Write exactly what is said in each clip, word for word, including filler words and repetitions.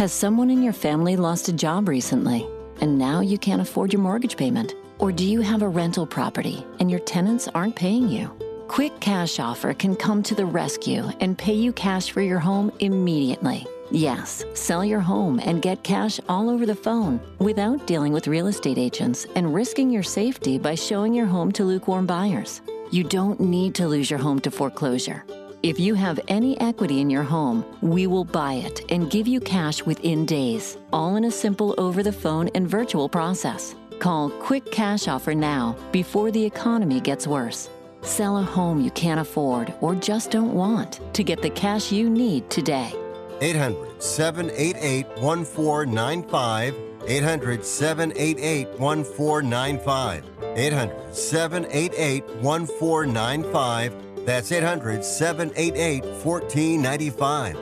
Has someone in your family lost a job recently, and now you can't afford your mortgage payment? Or do you have a rental property and your tenants aren't paying you? Quick Cash Offer can come to the rescue and pay you cash for your home immediately. Yes, sell your home and get cash all over the phone without dealing with real estate agents and risking your safety by showing your home to lukewarm buyers. You don't need to lose your home to foreclosure. If you have any equity in your home, we will buy it and give you cash within days, all in a simple over-the-phone and virtual process. Call Quick Cash Offer now before the economy gets worse. Sell a home you can't afford or just don't want to get the cash you need today. eight hundred, seven eight eight, one four nine five. eight hundred, seven eight eight, one four nine five. eight hundred, seven eight eight, one four nine five. That's eight hundred, seven eight eight, one four nine five.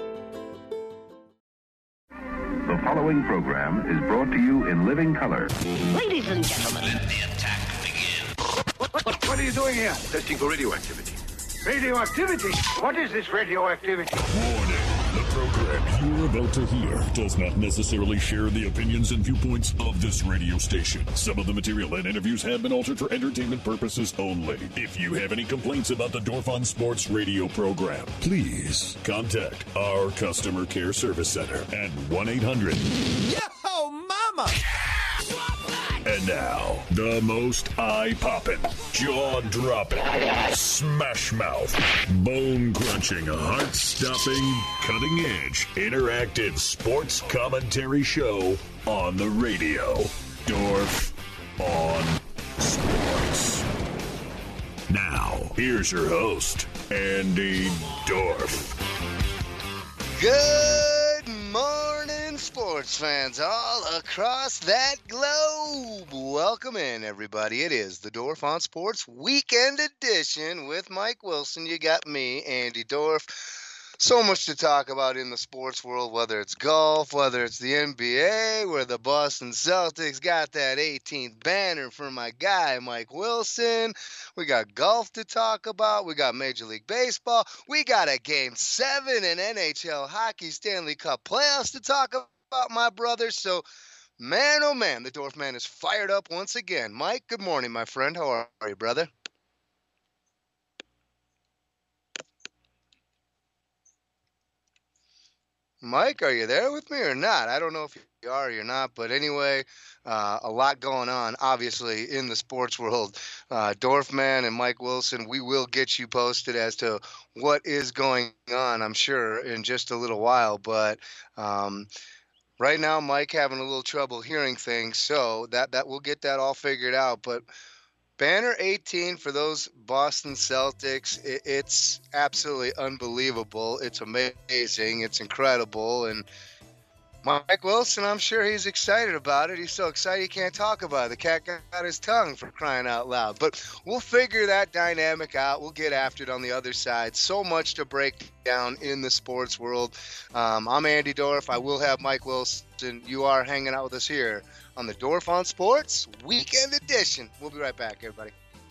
The following program is brought to you in living color. Ladies and gentlemen, let the attack begin. What, what, what are you doing here? Testing for radioactivity. Radioactivity? What is this radioactivity? Warning. The program you're about to hear does not necessarily share the opinions and viewpoints of this radio station. Some of the material and interviews have been altered for entertainment purposes only. If you have any complaints about the Dorf on Sports radio program, please contact our customer care service center at one eight hundred. Yo, mama! And now, the most eye-popping, jaw-dropping, smash-mouth, bone-crunching, heart-stopping, cutting-edge, interactive sports commentary show on the radio. Dorf on Sports. Now, here's your host, Andy Dorf. Good morning, sports fans all across that globe. Welcome in, everybody. It is the Dorf on Sports Weekend Edition with Mike Wilson. You got me, Andy Dorf. So much to talk about in the sports world, whether it's golf, whether it's the N B A, where the Boston Celtics got that eighteenth banner for my guy, Mike Wilson. We got golf to talk about. We got Major League Baseball. We got a Game seven in N H L Hockey Stanley Cup playoffs to talk about, my brother. So, man, oh, man, the Dorf man is fired up once again. Mike, good morning, my friend. How are you, brother? Mike, are you there with me or not? I don't know if you are or you're not, but anyway, uh, a lot going on, obviously, in the sports world. Uh, Dorfman and Mike Wilson, we will get you posted as to what is going on, I'm sure, in just a little while. But um, right now, Mike having a little trouble hearing things, so that, that we'll get that all figured out. But Banner eighteen for those Boston Celtics, it, it's absolutely unbelievable. It's amazing. It's incredible. And Mike Wilson, I'm sure he's excited about it. He's so excited he can't talk about it. The cat got his tongue for crying out loud. But we'll figure that dynamic out. We'll get after it on the other side. So much to break down in the sports world. Um, I'm Andy Dorf. I will have Mike Wilson. You are hanging out with us here on the Dorf on Sports Weekend Edition. We'll be right back, everybody.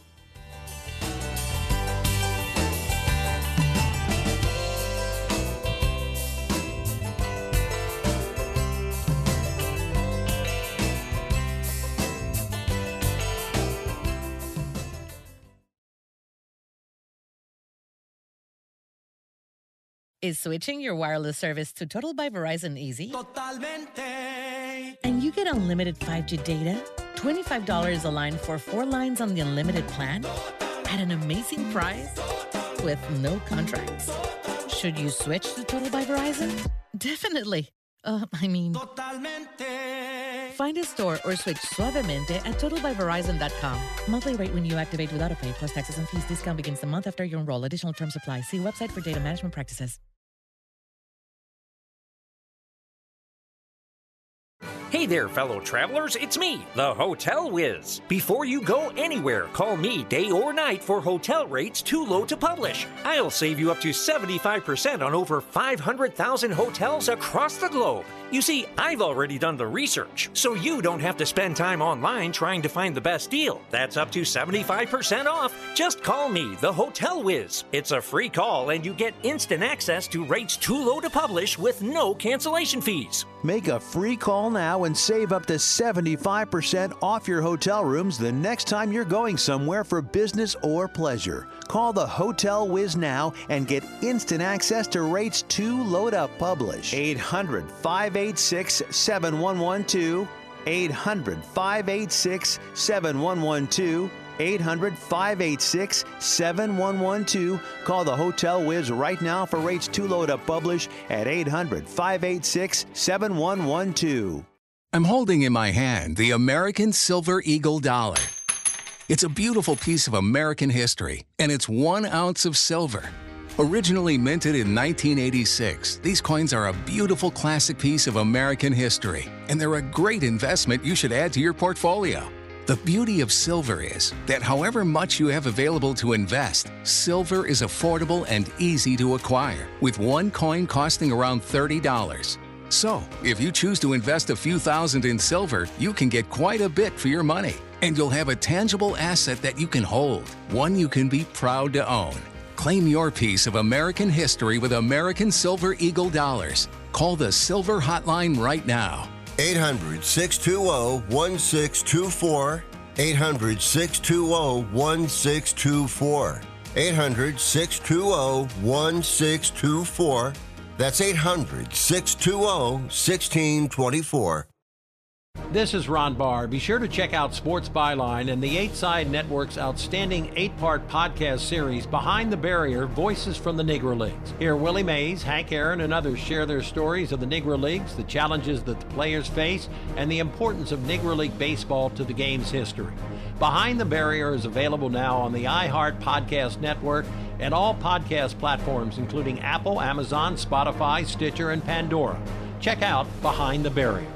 Is switching your wireless service to Total by Verizon easy? Totalmente. And you get unlimited five G data, twenty-five dollars a line for four lines on the unlimited plan, at an amazing price with no contracts. Should you switch to Total by Verizon? Definitely. Uh, I mean... Totalmente. Find a store or switch suavemente at total by verizon dot com. Monthly rate when you activate without a pay, plus taxes and fees. Discount begins the month after you enroll. Additional terms apply. See website for data management practices. Hey there, fellow travelers. It's me, the Hotel Whiz. Before you go anywhere, call me day or night for hotel rates too low to publish. I'll save you up to seventy-five percent on over five hundred thousand hotels across the globe. You see, I've already done the research, so you don't have to spend time online trying to find the best deal. That's up to seventy-five percent off. Just call me, the Hotel Whiz. It's a free call, and you get instant access to rates too low to publish with no cancellation fees. Make a free call now and save up to seventy-five percent off your hotel rooms the next time you're going somewhere for business or pleasure. Call the Hotel Whiz now and get instant access to rates too low to publish. eight hundred, five eight six, seven one one two. eight hundred, five eight six, seven one one two. eight hundred, five eight six, seven one one two. Call the Hotel Whiz right now for rates too low to publish at eight hundred, five eight six, seven one one two. I'm holding in my hand the American Silver Eagle dollar. It's a beautiful piece of American history, and it's one ounce of silver. Originally minted in nineteen eighty-six, these coins are a beautiful classic piece of American history, and they're a great investment you should add to your portfolio. The beauty of silver is that however much you have available to invest, silver is affordable and easy to acquire, with one coin costing around thirty dollars. So, if you choose to invest a few thousand in silver, you can get quite a bit for your money, and you'll have a tangible asset that you can hold, one you can be proud to own. Claim your piece of American history with American Silver Eagle dollars. Call the Silver Hotline right now. eight hundred, six two zero, one six two four. eight hundred, six two zero, one six two four. eight hundred, six two zero, one six two four. That's eight hundred, six two zero, one six two four. This is Ron Barr. Be sure to check out Sports Byline and the Eight Side Network's outstanding eight-part podcast series, Behind the Barrier, Voices from the Negro Leagues. Hear Willie Mays, Hank Aaron, and others share their stories of the Negro Leagues, the challenges that the players face, and the importance of Negro League baseball to the game's history. Behind the Barrier is available now on the iHeart Podcast Network and all podcast platforms, including Apple, Amazon, Spotify, Stitcher, and Pandora. Check out Behind the Barrier.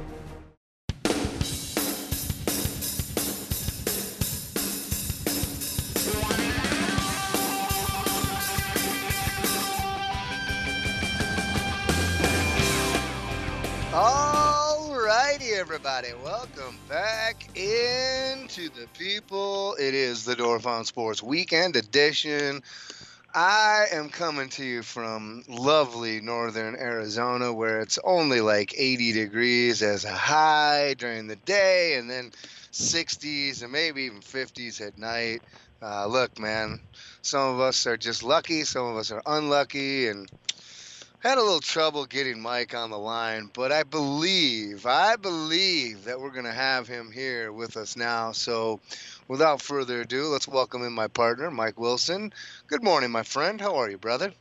Everybody, welcome back into the people. It is the Dorf on Sports Weekend Edition. I am coming to you from lovely northern Arizona, where it's only like eighty degrees as a high during the day, and then sixties and maybe even fifties at night. Uh, look, man, some of us are just lucky, some of us are unlucky, and had a little trouble getting Mike on the line, but I believe, I believe that we're going to have him here with us now. So without further ado, let's welcome in my partner, Mike Wilson. Good morning, my friend. How are you, brother?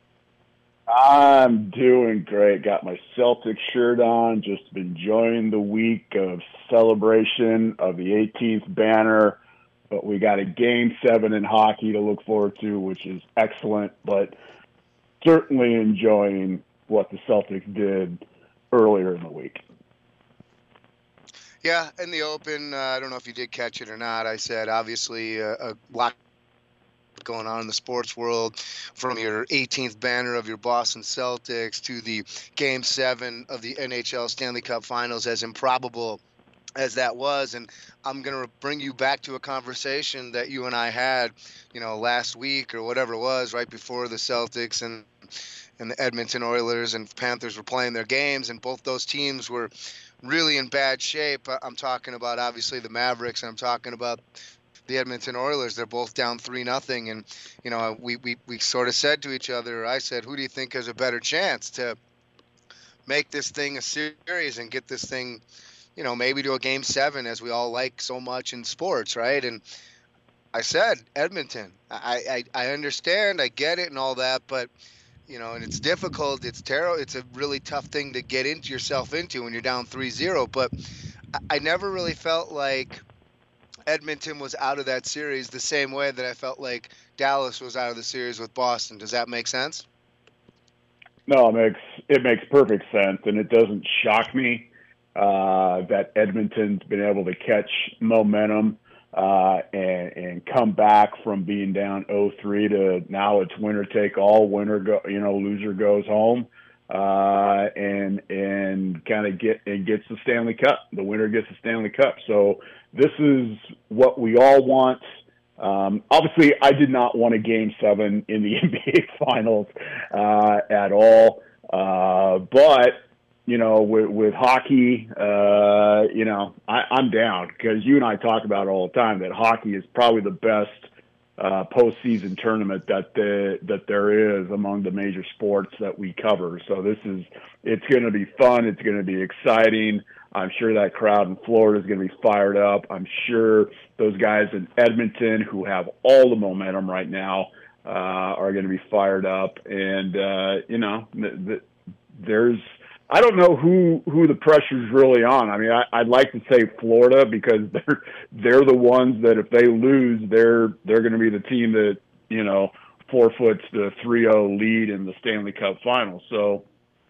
I'm doing great. Got my Celtic shirt on, just enjoying the week of celebration of the eighteenth banner. But we got a game seven in hockey to look forward to, which is excellent. But certainly enjoying what the Celtics did earlier in the week. Yeah, in the Open, uh, I don't know if you did catch it or not. I said, obviously, uh, a lot going on in the sports world, from your eighteenth banner of your Boston Celtics to the Game seven of the N H L Stanley Cup Finals, as improbable as that was. And I'm going to bring you back to a conversation that you and I had, you know, last week or whatever it was, right before the Celtics and and the Edmonton Oilers and Panthers were playing their games, and both those teams were really in bad shape. I'm talking about, obviously, the Mavericks, and I'm talking about the Edmonton Oilers. They're both down three nothing, and you know, we, we we sort of said to each other, I said, who do you think has a better chance to make this thing a series and get this thing, you know, maybe to a game seven, as we all like so much in sports, right? And I said Edmonton. I, I, I understand, I get it and all that, but you know, and it's difficult. It's terrible. It's a really tough thing to get into yourself into when you're down three zero. But I, I never really felt like Edmonton was out of that series the same way that I felt like Dallas was out of the series with Boston. Does that make sense? No, it makes it makes perfect sense, and it doesn't shock me uh, that Edmonton's been able to catch momentum uh, and, and come back from being down oh three to now it's winner take all. Winner go, you know, loser goes home. uh, and and kind of get and gets the Stanley Cup. The winner gets the Stanley Cup. So this is what we all want. Um, obviously, I did not want a Game Seven in the N B A Finals uh, at all, uh, but you know, with, with hockey, uh, you know, I, I'm down because you and I talk about it all the time that hockey is probably the best uh, postseason tournament that the, that there is among the major sports that we cover. So this is, it's going to be fun. It's going to be exciting. I'm sure that crowd in Florida is going to be fired up. I'm sure those guys in Edmonton who have all the momentum right now uh, are going to be fired up. And, uh, you know, th- th- there's, I don't know who, who the pressure's really on. I mean, I, I'd like to say Florida because they're they're the ones that if they lose, they're they're going to be the team that, you know, forfeits the three oh lead in the Stanley Cup Finals. So,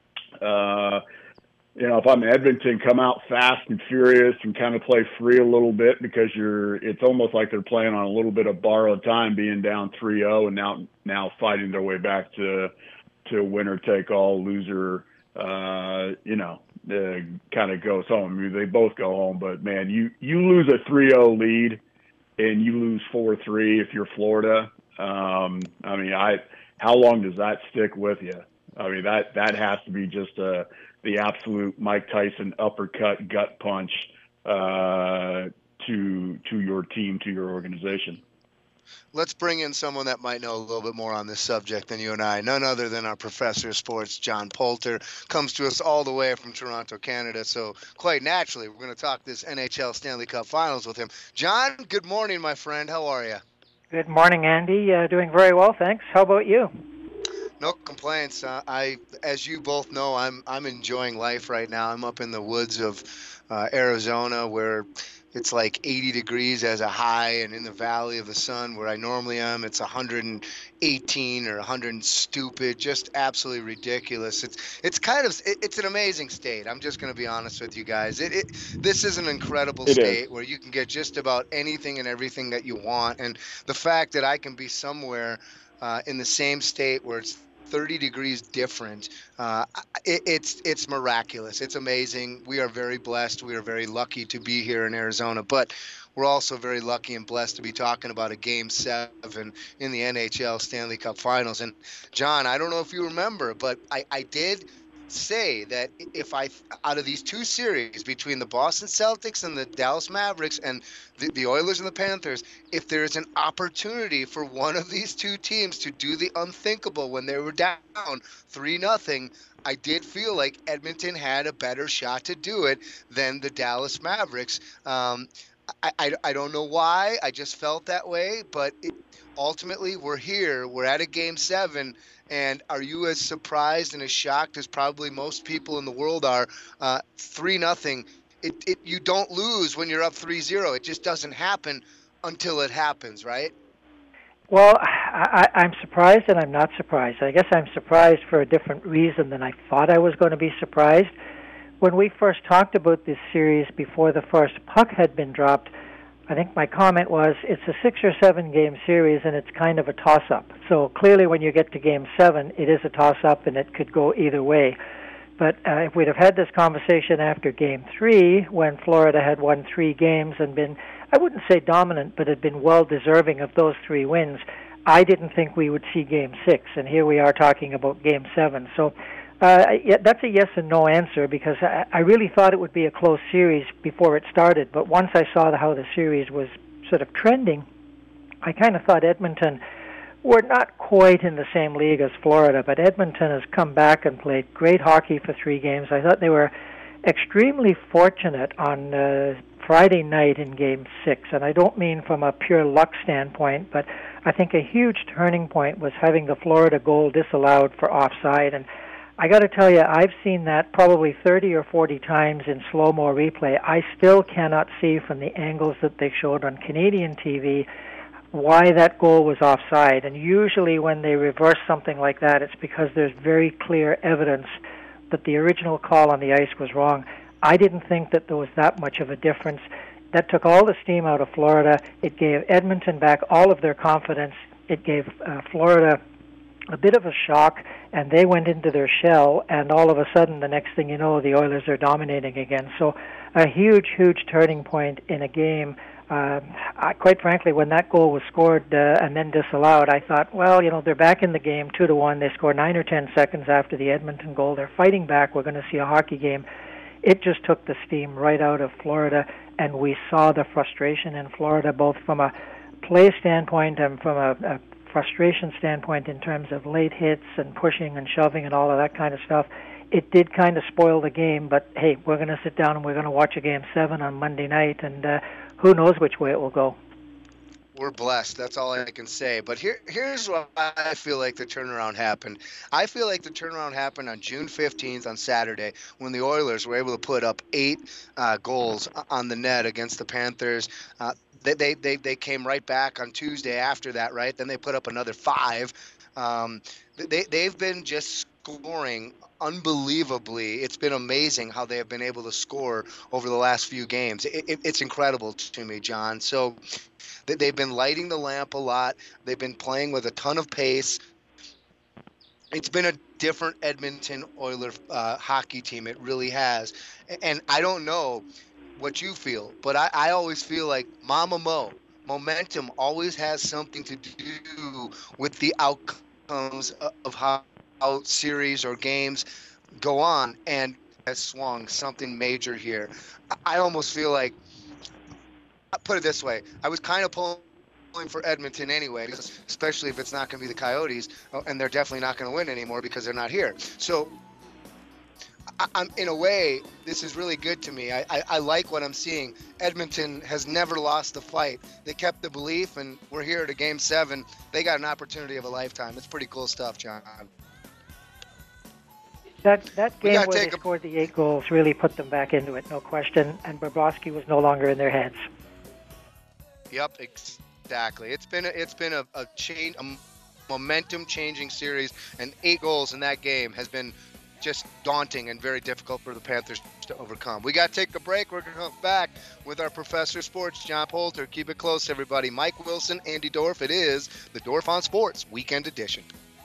uh, you know, if I'm Edmonton, come out fast and furious and kind of play free a little bit because you're. It's almost like they're playing on a little bit of borrowed time, being down three oh and now now fighting their way back to to winner take all, loser. Uh, you know, uh, kind of goes home. I mean, they both go home, but man, you, you lose a three oh lead and you lose four three if you're Florida. Um, I mean, I, how long does that stick with you? I mean, that, that has to be just uh the absolute Mike Tyson uppercut gut punch, uh, to, to your team, to your organization. Let's bring in someone that might know a little bit more on this subject than you and I. None other than our professor of sports, John Poulter, comes to us all the way from Toronto, Canada. So quite naturally, we're going to talk this N H L Stanley Cup Finals with him. John, good morning, my friend. How are you? Good morning, Andy. Uh, doing very well, thanks. How about you? No complaints. Uh, I, as you both know, I'm I'm enjoying life right now. I'm up in the woods of uh, Arizona where it's like eighty degrees as a high, and in the Valley of the Sun where I normally am, it's one hundred eighteen or one hundred stupid, just absolutely ridiculous. It's it's kind of it, it's an amazing state. I'm just going to be honest with you guys. It, it this is an incredible it state is. where you can get just about anything and everything that you want, and the fact that I can be somewhere uh, in the same state where it's thirty degrees different. Uh, it, it's it's miraculous. It's amazing. We are very blessed. We are very lucky to be here in Arizona, but we're also very lucky and blessed to be talking about a Game seven in the N H L Stanley Cup Finals. And John, I don't know if you remember, but I, I did say that if I, out of these two series between the Boston Celtics and the Dallas Mavericks and the, the Oilers and the Panthers, if there's an opportunity for one of these two teams to do the unthinkable when they were down three nothing, I did feel like Edmonton had a better shot to do it than the Dallas Mavericks. Um, I, I, I don't know why. I just felt that way, but it, ultimately we're here. We're at a Game seven. And are you as surprised and as shocked as probably most people in the world are? Uh, three nothing. It, it you don't lose when you're up three zero. It just doesn't happen until it happens, right? Well, I, I'm surprised and I'm not surprised. I guess I'm surprised for a different reason than I thought I was going to be surprised. When we first talked about this series before the first puck had been dropped, I think my comment was it's a six or seven game series and it's kind of a toss-up. So clearly when you get to Game seven, it is a toss-up and it could go either way. But uh, if we'd have had this conversation after Game three, when Florida had won three games and been, I wouldn't say dominant, but had been well-deserving of those three wins, I didn't think we would see Game six. And here we are talking about Game seven. So Uh, yeah, that's a yes and no answer because I, I really thought it would be a close series before it started. But once I saw the, how the series was sort of trending, I kind of thought Edmonton were not quite in the same league as Florida. But Edmonton has come back and played great hockey for three games. I thought they were extremely fortunate on uh, Friday night in Game six. And I don't mean from a pure luck standpoint, but I think a huge turning point was having the Florida goal disallowed for offside. And I got to tell you, I've seen that probably thirty or forty times in slow-mo replay. I still cannot see from the angles that they showed on Canadian T V why that goal was offside. And usually when they reverse something like that, it's because there's very clear evidence that the original call on the ice was wrong. I didn't think that there was that much of a difference. That took all the steam out of Florida. It gave Edmonton back all of their confidence. It gave uh, Florida a bit of a shock, and they went into their shell, and all of a sudden, the next thing you know, the Oilers are dominating again. So a huge, huge turning point in a game. Uh, I, quite frankly, when that goal was scored uh, and then disallowed, I thought, well, you know, they're back in the game, two to one. They score nine or ten seconds after the Edmonton goal. They're fighting back. We're going to see a hockey game. It just took the steam right out of Florida, and we saw the frustration in Florida, both from a play standpoint and from a, a frustration standpoint in terms of late hits and pushing and shoving and all of that kind of stuff. It did kind of spoil the game, but hey, we're going to sit down and we're going to watch a game seven on Monday night, and uh, who knows which way it will go. We're blessed. That's all I can say. But here, here's why I feel like the turnaround happened. I feel like the turnaround happened on June fifteenth on Saturday when the Oilers were able to put up eight uh, goals on the net against the Panthers. Uh, They, they they they came right back on Tuesday after that, right? Then they put up another five. Um, they they've been just scoring unbelievably. It's been amazing how they have been able to score over the last few games. It, it, it's incredible to me, John. So they, they've been lighting the lamp a lot. They've been playing with a ton of pace. It's been a different Edmonton Oilers uh, hockey team. It really has. And I don't know what you feel, but I, I always feel like Mama Mo, momentum always has something to do with the outcomes of how, how series or games go on, and has swung something major here. I almost feel like, I'll put it this way, I was kind of pulling for Edmonton anyway, because especially if it's not going to be the Coyotes, and they're definitely not going to win anymore because they're not here. So I'm, in a way, this is really good to me. I, I, I like what I'm seeing. Edmonton has never lost the fight. They kept the belief, and we're here to Game seven. They got an opportunity of a lifetime. It's pretty cool stuff, John. That that game where they a... scored the eight goals really put them back into it, no question, and Bobrovsky was no longer in their heads. Yep, exactly. It's been a, it's been a, a change, a momentum-changing series, and eight goals in that game has been just daunting and very difficult for the Panthers to overcome. We got to take a break. We're going to come back with our Professor of Sports, John Poulter. Keep it close, everybody. Mike Wilson, Andy Dorf. It is the Dorf on Sports Weekend Edition.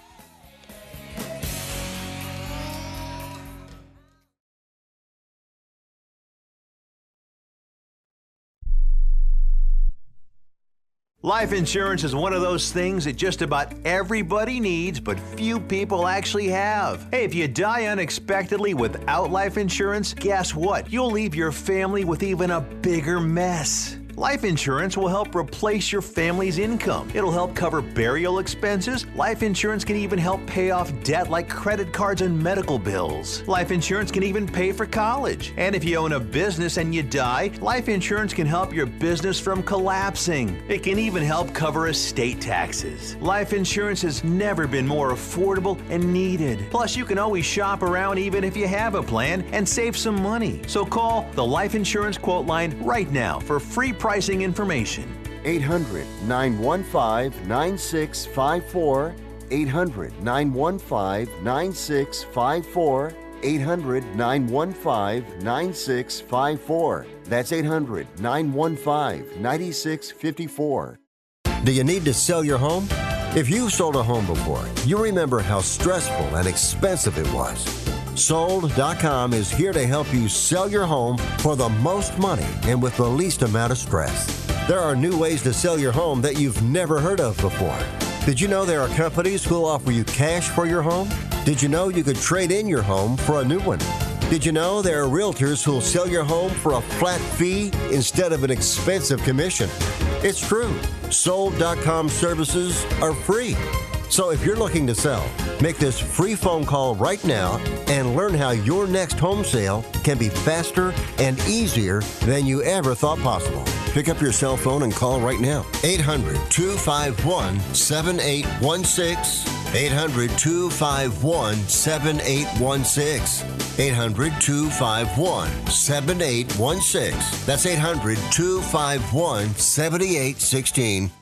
Life insurance is one of those things that just about everybody needs, but few people actually have. Hey, if you die unexpectedly without life insurance, guess what? You'll leave your family with even a bigger mess. Life insurance will help replace your family's income. It'll help cover burial expenses. Life insurance can even help pay off debt like credit cards and medical bills. Life insurance can even pay for college. And if you own a business and you die, life insurance can help your business from collapsing. It can even help cover estate taxes. Life insurance has never been more affordable and needed. Plus, you can always shop around even if you have a plan and save some money. So call the Life Insurance Quote Line right now for free pricing information. eight hundred, nine one five, nine six five four. eight hundred, nine one five, nine six five four. eight hundred, nine one five, nine six five four. That's eight hundred, nine one five, nine six five four. Do you need to sell your home? If you've sold a home before, you remember how stressful and expensive it was. Sold dot com is here to help you sell your home for the most money and with the least amount of stress. There are new ways to sell your home that you've never heard of before. Did you know there are companies who'll offer you cash for your home? Did you know you could trade in your home for a new one? Did you know there are realtors who'll sell your home for a flat fee instead of an expensive commission? It's true. Sold dot com services are free. So if you're looking to sell, make this free phone call right now and learn how your next home sale can be faster and easier than you ever thought possible. Pick up your cell phone and call right now. eight hundred, two five one, seven eight one six. eight hundred, two five one, seven eight one six. eight hundred, two five one, seven eight one six. That's eight hundred, two five one, seven eight one six.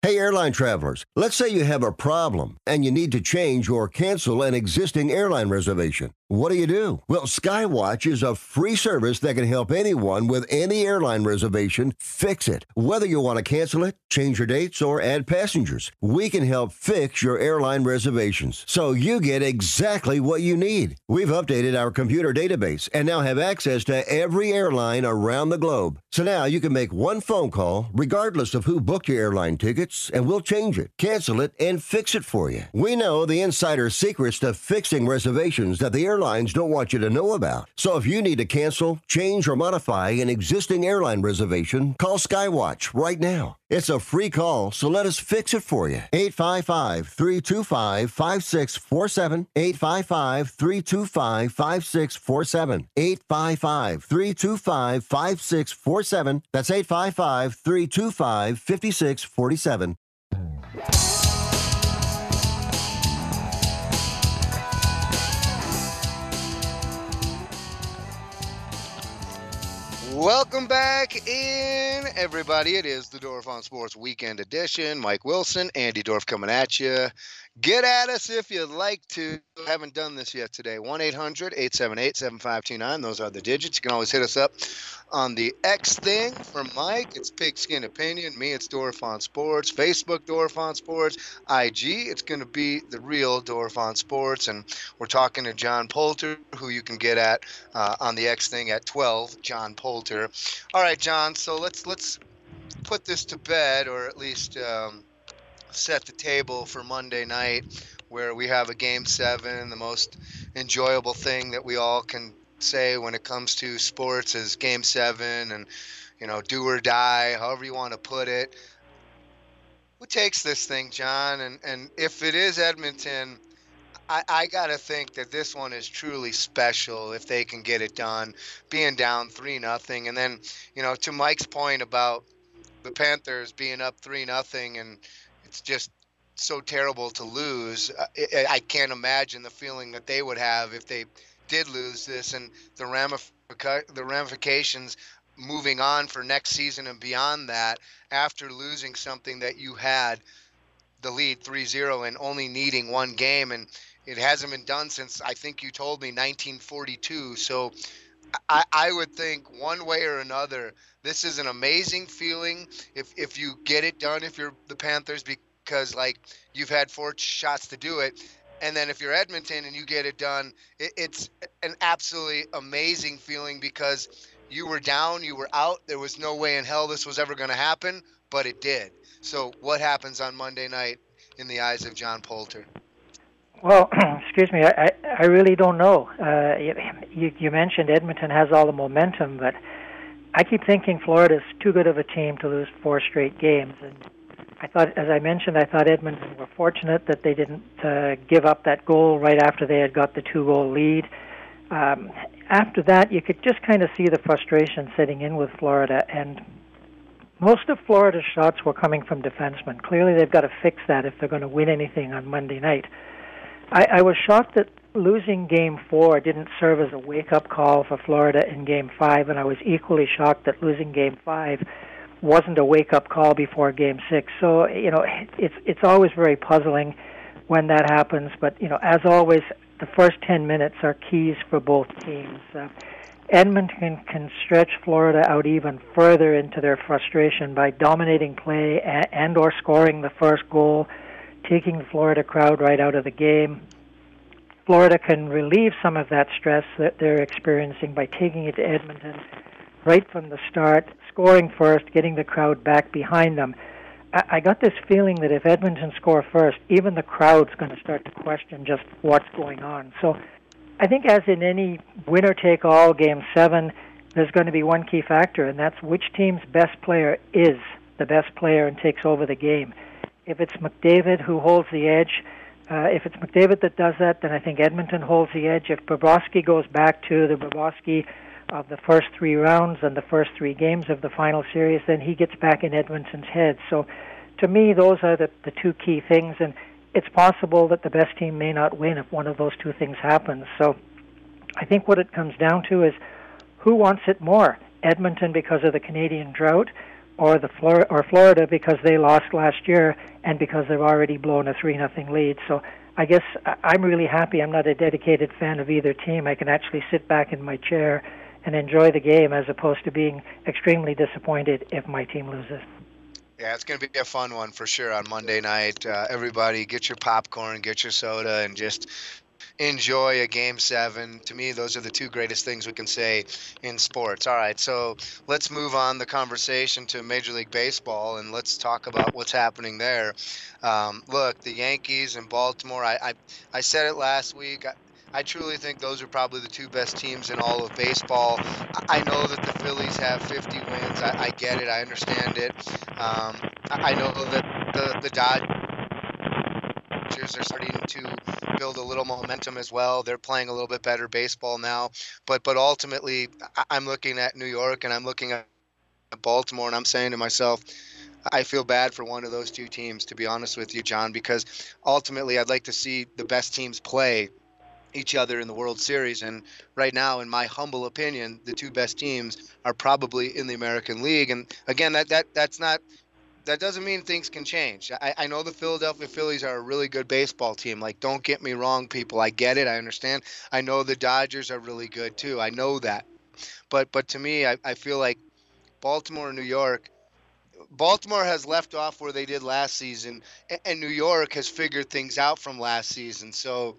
Hey, airline travelers, let's say you have a problem and you need to change or cancel an existing airline reservation. What do you do? Well, Skywatch is a free service that can help anyone with any airline reservation fix it. Whether you want to cancel it, change your dates, or add passengers, we can help fix your airline reservations so you get exactly what you need. We've updated our computer database and now have access to every airline around the globe. So now you can make one phone call regardless of who booked your airline tickets, and we'll change it, cancel it, and fix it for you. We know the insider secrets to fixing reservations that the airlines don't want you to know about. So if you need to cancel, change, or modify an existing airline reservation, call Skywatch right now. It's a free call, so let us fix it for you. eight five five, three two five, five six four seven. eight five five, three two five, five six four seven. eight five five, three two five, five six four seven. That's eight five five, three two five, five six four seven. Welcome back in, everybody. It is the Dorf on Sports Weekend Edition. Mike Wilson, Andy Dorf coming at you. Get at us if you'd like to. Haven't done this yet today. one eight hundred, eight seven eight, seven five two nine. Those are the digits. You can always hit us up on the X thing. For Mike, it's Pigskin Opinion. Me, it's Dorf on Sports. Facebook, Dorf on Sports. I G, it's going to be the real Dorf on Sports. And we're talking to John Poulter, who you can get at uh, on the X thing at twelve, John Poulter. All right, John, so let's let's put this to bed, or at least um, set the table for Monday night, where we have a game seven. The most enjoyable thing that we all can say when it comes to sports is game seven, and, you know, do or die, however you want to put it. Who takes this thing, John? And, and if it is Edmonton, I, I got to think that this one is truly special if they can get it done, being down three nothing. And then, you know, to Mike's point about the Panthers being up three nothing, and it's just so terrible to lose. I, I can't imagine the feeling that they would have if they did lose this, and the ramific- the ramifications moving on for next season and beyond that, after losing something that you had the lead three zero and only needing one game. And it hasn't been done since, I think you told me, nineteen forty-two. So I, I would think one way or another, this is an amazing feeling if, if you get it done, if you're the Panthers, because, like, you've had four shots to do it. And then if you're Edmonton and you get it done, it, it's an absolutely amazing feeling, because you were down, you were out. There was no way in hell this was ever going to happen, but it did. So what happens on Monday night in the eyes of John Poulter? Well, excuse me, I, I really don't know. Uh, you, you mentioned Edmonton has all the momentum, but I keep thinking Florida's too good of a team to lose four straight games. And I thought, as I mentioned, I thought Edmonton were fortunate that they didn't uh, give up that goal right after they had got the two-goal lead. Um, after that, you could just kind of see the frustration setting in with Florida, and most of Florida's shots were coming from defensemen. Clearly, they've got to fix that if they're going to win anything on Monday night. I, I was shocked that losing Game four didn't serve as a wake-up call for Florida in Game five, and I was equally shocked that losing Game five wasn't a wake-up call before Game six. So, you know, it's it's always very puzzling when that happens. But, you know, as always, the first ten minutes are keys for both teams. Uh, Edmonton can stretch Florida out even further into their frustration by dominating play and, and or scoring the first goal, taking the Florida crowd right out of the game. Florida can relieve some of that stress that they're experiencing by taking it to Edmonton right from the start, scoring first, getting the crowd back behind them. I, I got this feeling that if Edmonton score first, even the crowd's going to start to question just what's going on. So I think, as in any winner-take-all Game seven, there's going to be one key factor, and that's which team's best player is the best player and takes over the game. If it's McDavid who holds the edge, uh, if it's McDavid that does that, then I think Edmonton holds the edge. If Bobrovsky goes back to the Bobrovsky of the first three rounds and the first three games of the final series, then he gets back in Edmonton's head. So to me, those are the, the two key things, and it's possible that the best team may not win if one of those two things happens. So I think what it comes down to is who wants it more, Edmonton because of the Canadian drought, or the Flor- or Florida because they lost last year and because they've already blown a three nothing lead. So I guess I'm really happy. I'm not a dedicated fan of either team. I can actually sit back in my chair and enjoy the game as opposed to being extremely disappointed if my team loses. Yeah, it's going to be a fun one for sure on Monday night. Uh, everybody get your popcorn, get your soda, and just enjoy a game seven. To me, those are the two greatest things we can say in sports. All right, so let's move on the conversation to Major League Baseball, and let's talk about what's happening there. Um, look, the Yankees and Baltimore, I, I, I said it last week. I, I truly think those are probably the two best teams in all of baseball. I know that the Phillies have fifty wins. I, I get it. I understand it. Um, I, I know that the, the Dodgers are starting to build a little momentum as well. They're playing a little bit better baseball now. But but ultimately, I, I'm looking at New York and I'm looking at Baltimore, and I'm saying to myself, I feel bad for one of those two teams, to be honest with you, John, because ultimately I'd like to see the best teams play each other in the World Series. And right now, in my humble opinion, the two best teams are probably in the American League. And again, that that that's not that doesn't mean things can change. I, I know the Philadelphia Phillies are a really good baseball team. Like, don't get me wrong, people. I get it. I understand. I know the Dodgers are really good too. I know that. But but to me, I, I feel like Baltimore and New York, Baltimore has left off where they did last season, and, and New York has figured things out from last season. So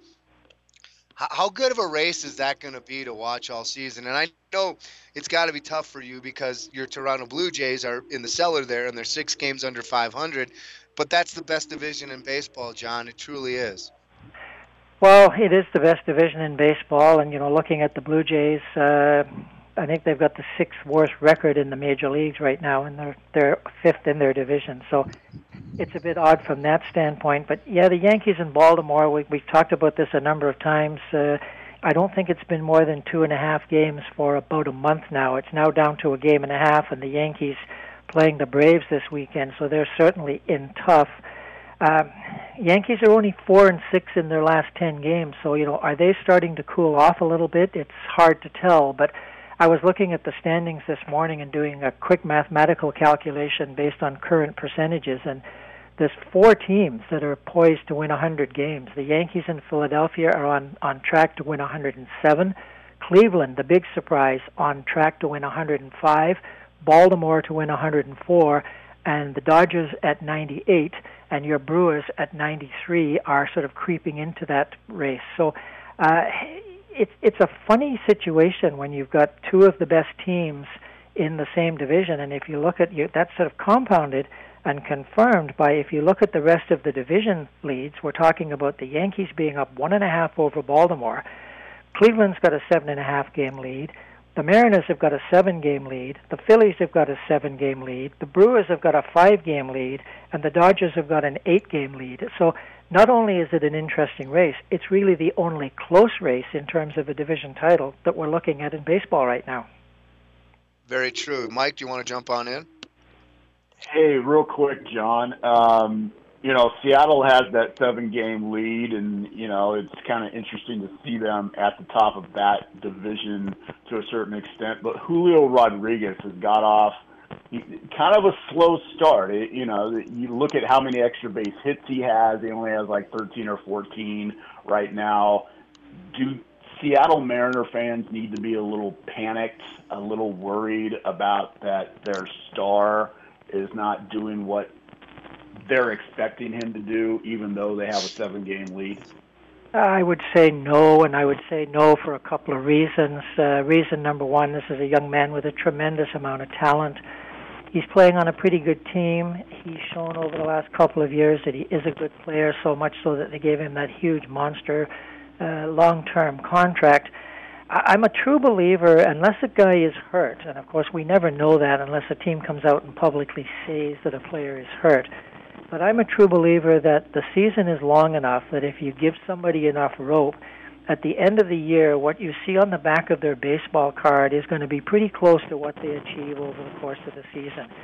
how good of a race is that going to be to watch all season? And I know it's got to be tough for you because your Toronto Blue Jays are in the cellar there, and they're six games under five hundred. But that's the best division in baseball, John. It truly is. Well, it is the best division in baseball. And, you know, looking at the Blue Jays, uh, I think they've got the sixth worst record in the major leagues right now, and they're, they're fifth in their division. So it's a bit odd from that standpoint. But, yeah, the Yankees in Baltimore, we, we've talked about this a number of times. Uh, I don't think it's been more than two and a half games for about a month now. It's now down to a game and a half, and the Yankees playing the Braves this weekend, so they're certainly in tough. Um, Yankees are only four and six in their last ten games, so, you know, are they starting to cool off a little bit? It's hard to tell, but I was looking at the standings this morning and doing a quick mathematical calculation based on current percentages, and there's four teams that are poised to win one hundred games. The Yankees in Philadelphia are on, on track to win one hundred seven. Cleveland, the big surprise, on track to win one hundred five. Baltimore to win one hundred four. And the Dodgers at ninety-eight, and your Brewers at ninety-three are sort of creeping into that race. So uh, it's it's a funny situation when you've got two of the best teams in the same division, and if you look at you, that's sort of compounded and confirmed by, if you look at the rest of the division leads, we're talking about the Yankees being up one and a half over Baltimore. Cleveland's got a seven and a half game lead. The Mariners have got a seven-game lead. The Phillies have got a seven-game lead. The Brewers have got a five-game lead, and the Dodgers have got an eight-game lead. So not only is it an interesting race, it's really the only close race in terms of a division title that we're looking at in baseball right now. Very true. Mike, do you want to jump on in? Hey, real quick, John. Um, you know, Seattle has that seven-game lead, and, you know, it's kind of interesting to see them at the top of that division to a certain extent. But Julio Rodriguez has got off kind of a slow start. It, you know, you look at how many extra base hits he has. He only has like thirteen or fourteen right now. Do Seattle Mariner fans need to be a little panicked, a little worried about that their star is not doing what they're expecting him to do, even though they have a seven-game lead? I would say no, and I would say no for a couple of reasons. Uh, reason number one, this is a young man with a tremendous amount of talent. He's playing on a pretty good team. He's shown over the last couple of years that he is a good player, so much so that they gave him that huge monster uh, long-term contract. I'm a true believer, unless a guy is hurt, and of course we never know that unless a team comes out and publicly says that a player is hurt, but I'm a true believer that the season is long enough that if you give somebody enough rope, at the end of the year, what you see on the back of their baseball card is going to be pretty close to what they achieve over the course of the season.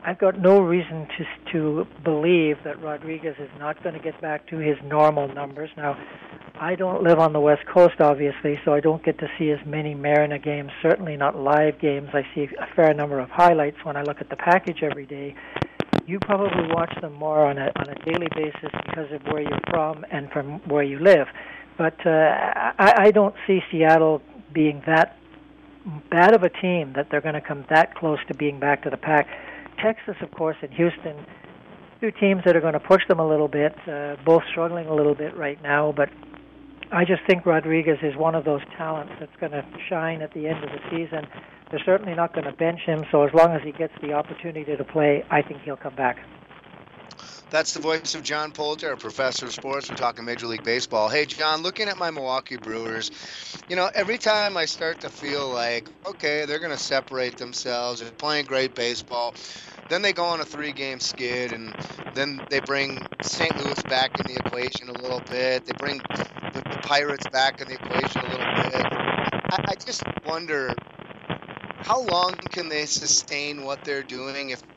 I've got no reason to to believe that Rodriguez is not going to get back to his normal numbers. Now, I don't live on the West Coast, obviously, so I don't get to see as many Mariner games, certainly not live games. I see a fair number of highlights when I look at the package every day. You probably watch them more on a on a daily basis because of where you're from and from where you live. But uh, I, I don't see Seattle being that bad of a team that they're going to come that close to being back to the pack. Texas, of course, and Houston, two teams that are going to push them a little bit, uh, both struggling a little bit right now, but I just think Rodriguez is one of those talents that's going to shine at the end of the season. They're certainly not going to bench him, so as long as he gets the opportunity to play, I think he'll come back. That's the voice of John Poulter, a professor of sports. We're talking Major League Baseball. Hey, John, looking at my Milwaukee Brewers, you know, every time I start to feel like, okay, they're going to separate themselves, they're playing great baseball, then they go on a three-game skid, and then they bring Saint Louis back in the equation a little bit. They bring the, the Pirates back in the equation a little bit. I, I just wonder, how long can they sustain what they're doing if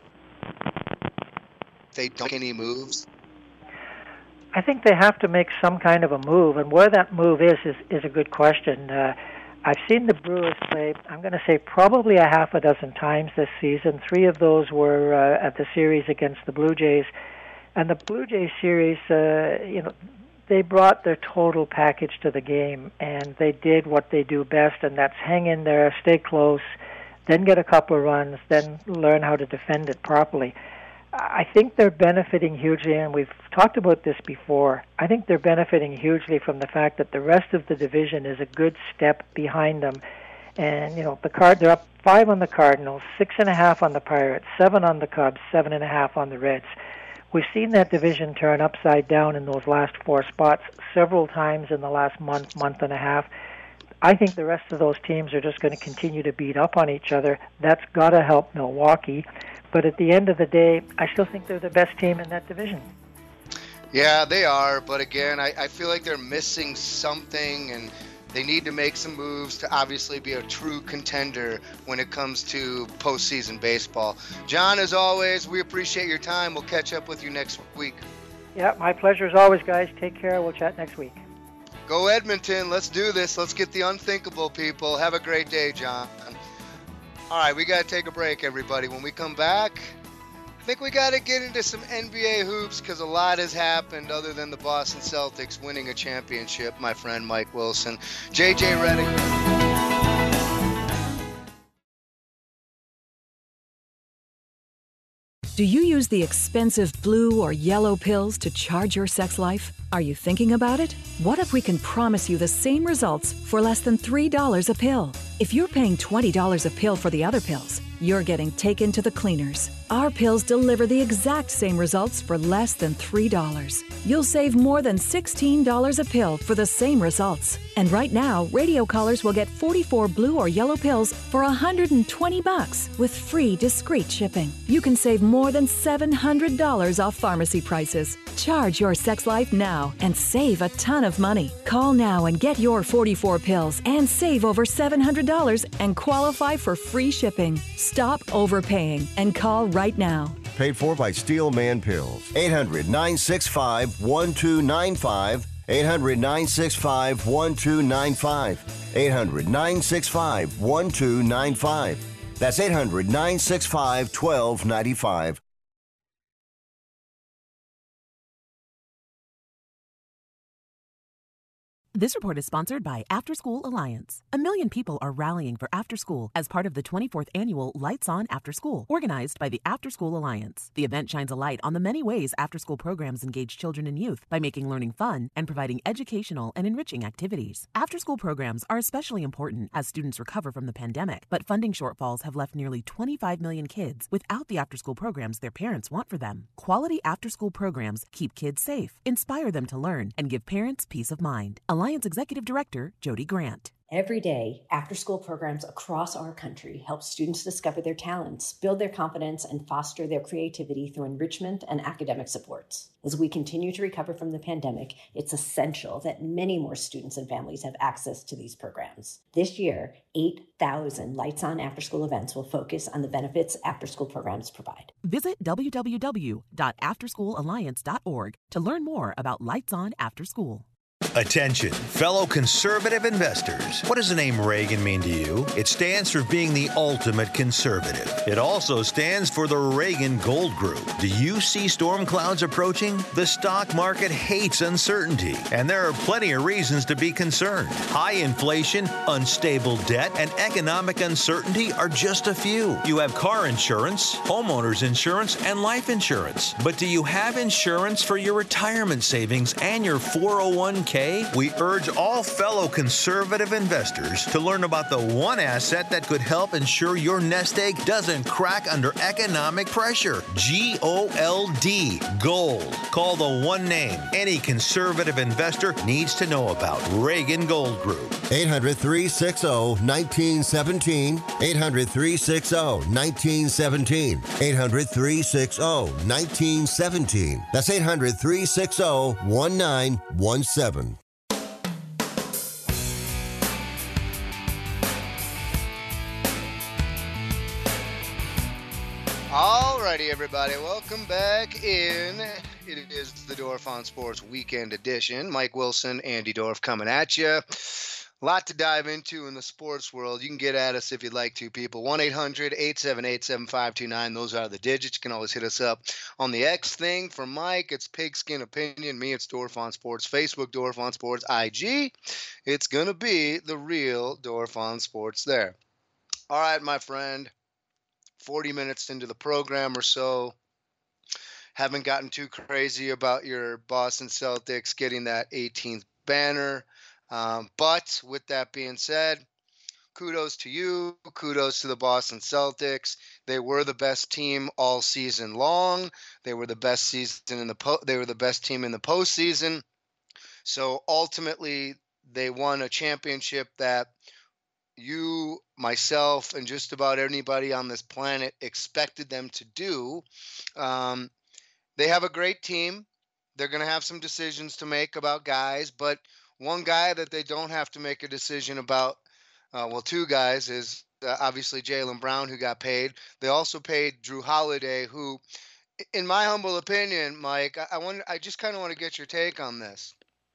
they don't make any moves? I think they have to make some kind of a move, and where that move is is, is a good question. Uh, I've seen the Brewers play, I'm going to say probably a half a dozen times this season. Three of those were uh, at the series against the Blue Jays. And the Blue Jays series, uh, you know, they brought their total package to the game, and they did what they do best, and that's hang in there, stay close, then get a couple of runs, then learn how to defend it properly. I think they're benefiting hugely, and we've talked about this before. I think they're benefiting hugely from the fact that the rest of the division is a good step behind them. And, you know, the card they're up five on the Cardinals, six and a half on the Pirates, seven on the Cubs, seven and a half on the Reds. We've seen that division turn upside down in those last four spots several times in the last month, month and a half. I think the rest of those teams are just going to continue to beat up on each other. That's got to help Milwaukee. But at the end of the day, I still think they're the best team in that division. Yeah, they are. But again, I, I feel like they're missing something, and they need to make some moves to obviously be a true contender when it comes to postseason baseball. John, as always, we appreciate your time. We'll catch up with you next week. Yeah, my pleasure as always, guys. Take care. We'll chat next week. Go Edmonton. Let's do this. Let's get the unthinkable, people. Have a great day, John. All right, we got to take a break, everybody. When we come back, I think we got to get into some N B A hoops because a lot has happened other than the Boston Celtics winning a championship, my friend Mike Wilson. J J Redick. Do you use the expensive blue or yellow pills to charge your sex life? Are you thinking about it? What if we can promise you the same results for less than three dollars a pill? If you're paying twenty dollars a pill for the other pills, you're getting taken to the cleaners. Our pills deliver the exact same results for less than three dollars. You'll save more than sixteen dollars a pill for the same results. And right now, radio callers will get forty-four blue or yellow pills for one hundred twenty bucks with free discreet shipping. You can save more than seven hundred dollars off pharmacy prices. Charge your sex life now and save a ton of money. Call now and get your forty-four pills and save over seven hundred dollars and qualify for free shipping. Stop overpaying and call right now. Paid for by Steelman Pills. eight hundred, nine six five, one two nine five. eight hundred, nine six five, one two nine five. eight hundred, nine six five, one two nine five. That's eight hundred, nine six five, one two nine five. This report is sponsored by After School Alliance. A million people are rallying for after school as part of the twenty-fourth annual Lights On After School, organized by the After School Alliance. The event shines a light on the many ways after-school programs engage children and youth by making learning fun and providing educational and enriching activities. After-school programs are especially important as students recover from the pandemic, but funding shortfalls have left nearly twenty-five million kids without the after-school programs their parents want for them. Quality after-school programs keep kids safe, inspire them to learn, and give parents peace of mind. Alliance Executive Director Jody Grant. Every day, after-school programs across our country help students discover their talents, build their confidence, and foster their creativity through enrichment and academic supports. As we continue to recover from the pandemic, it's essential that many more students and families have access to these programs. This year, eight thousand Lights On after-school events will focus on the benefits after-school programs provide. Visit w w w dot after school alliance dot org to learn more about Lights On After School. Attention, fellow conservative investors. What does the name Reagan mean to you? It stands for being the ultimate conservative. It also stands for the Reagan Gold Group. Do you see storm clouds approaching? The stock market hates uncertainty, and there are plenty of reasons to be concerned. High inflation, unstable debt, and economic uncertainty are just a few. You have car insurance, homeowners insurance, and life insurance. But do you have insurance for your retirement savings and your four oh one k? We urge all fellow conservative investors to learn about the one asset that could help ensure your nest egg doesn't crack under economic pressure. G O L D, Gold. Call the one name any conservative investor needs to know about. Reagan Gold Group. eight hundred, three six zero, one nine one seven. eight hundred, three six zero, one nine one seven. eight hundred, three six zero, one nine one seven. That's eight hundred, three six zero, one nine one seven. Alrighty, everybody, welcome back in. It is the Dorf on Sports Weekend Edition. Mike Wilson, Andy Dorf coming at you. A lot to dive into in the sports world. You can get at us if you'd like to, people. one eight hundred, eight seven eight, seven five two nine. Those are the digits. You can always hit us up on the X thing. For Mike, it's Pigskin Opinion. Me, it's Dorf on Sports. Facebook, Dorf on Sports. I G, it's going to be the real Dorf on Sports there. All right, my friend. forty minutes into the program or so. Haven't gotten too crazy about your Boston Celtics getting that eighteenth banner. Um, but with that being said, kudos to you. Kudos to the Boston Celtics. They were the best team all season long. They were the best season in the po- they were the best team in the postseason. So ultimately, they won a championship that you, myself, and just about anybody on this planet expected them to do. Um, they have a great team. They're going to have some decisions to make about guys, but one guy that they don't have to make a decision about, uh, well, two guys, is uh, obviously Jaylen Brown, who got paid. They also paid Drew Holiday, who, in my humble opinion, Mike, I, I, want, I just kind of want to get your take on this.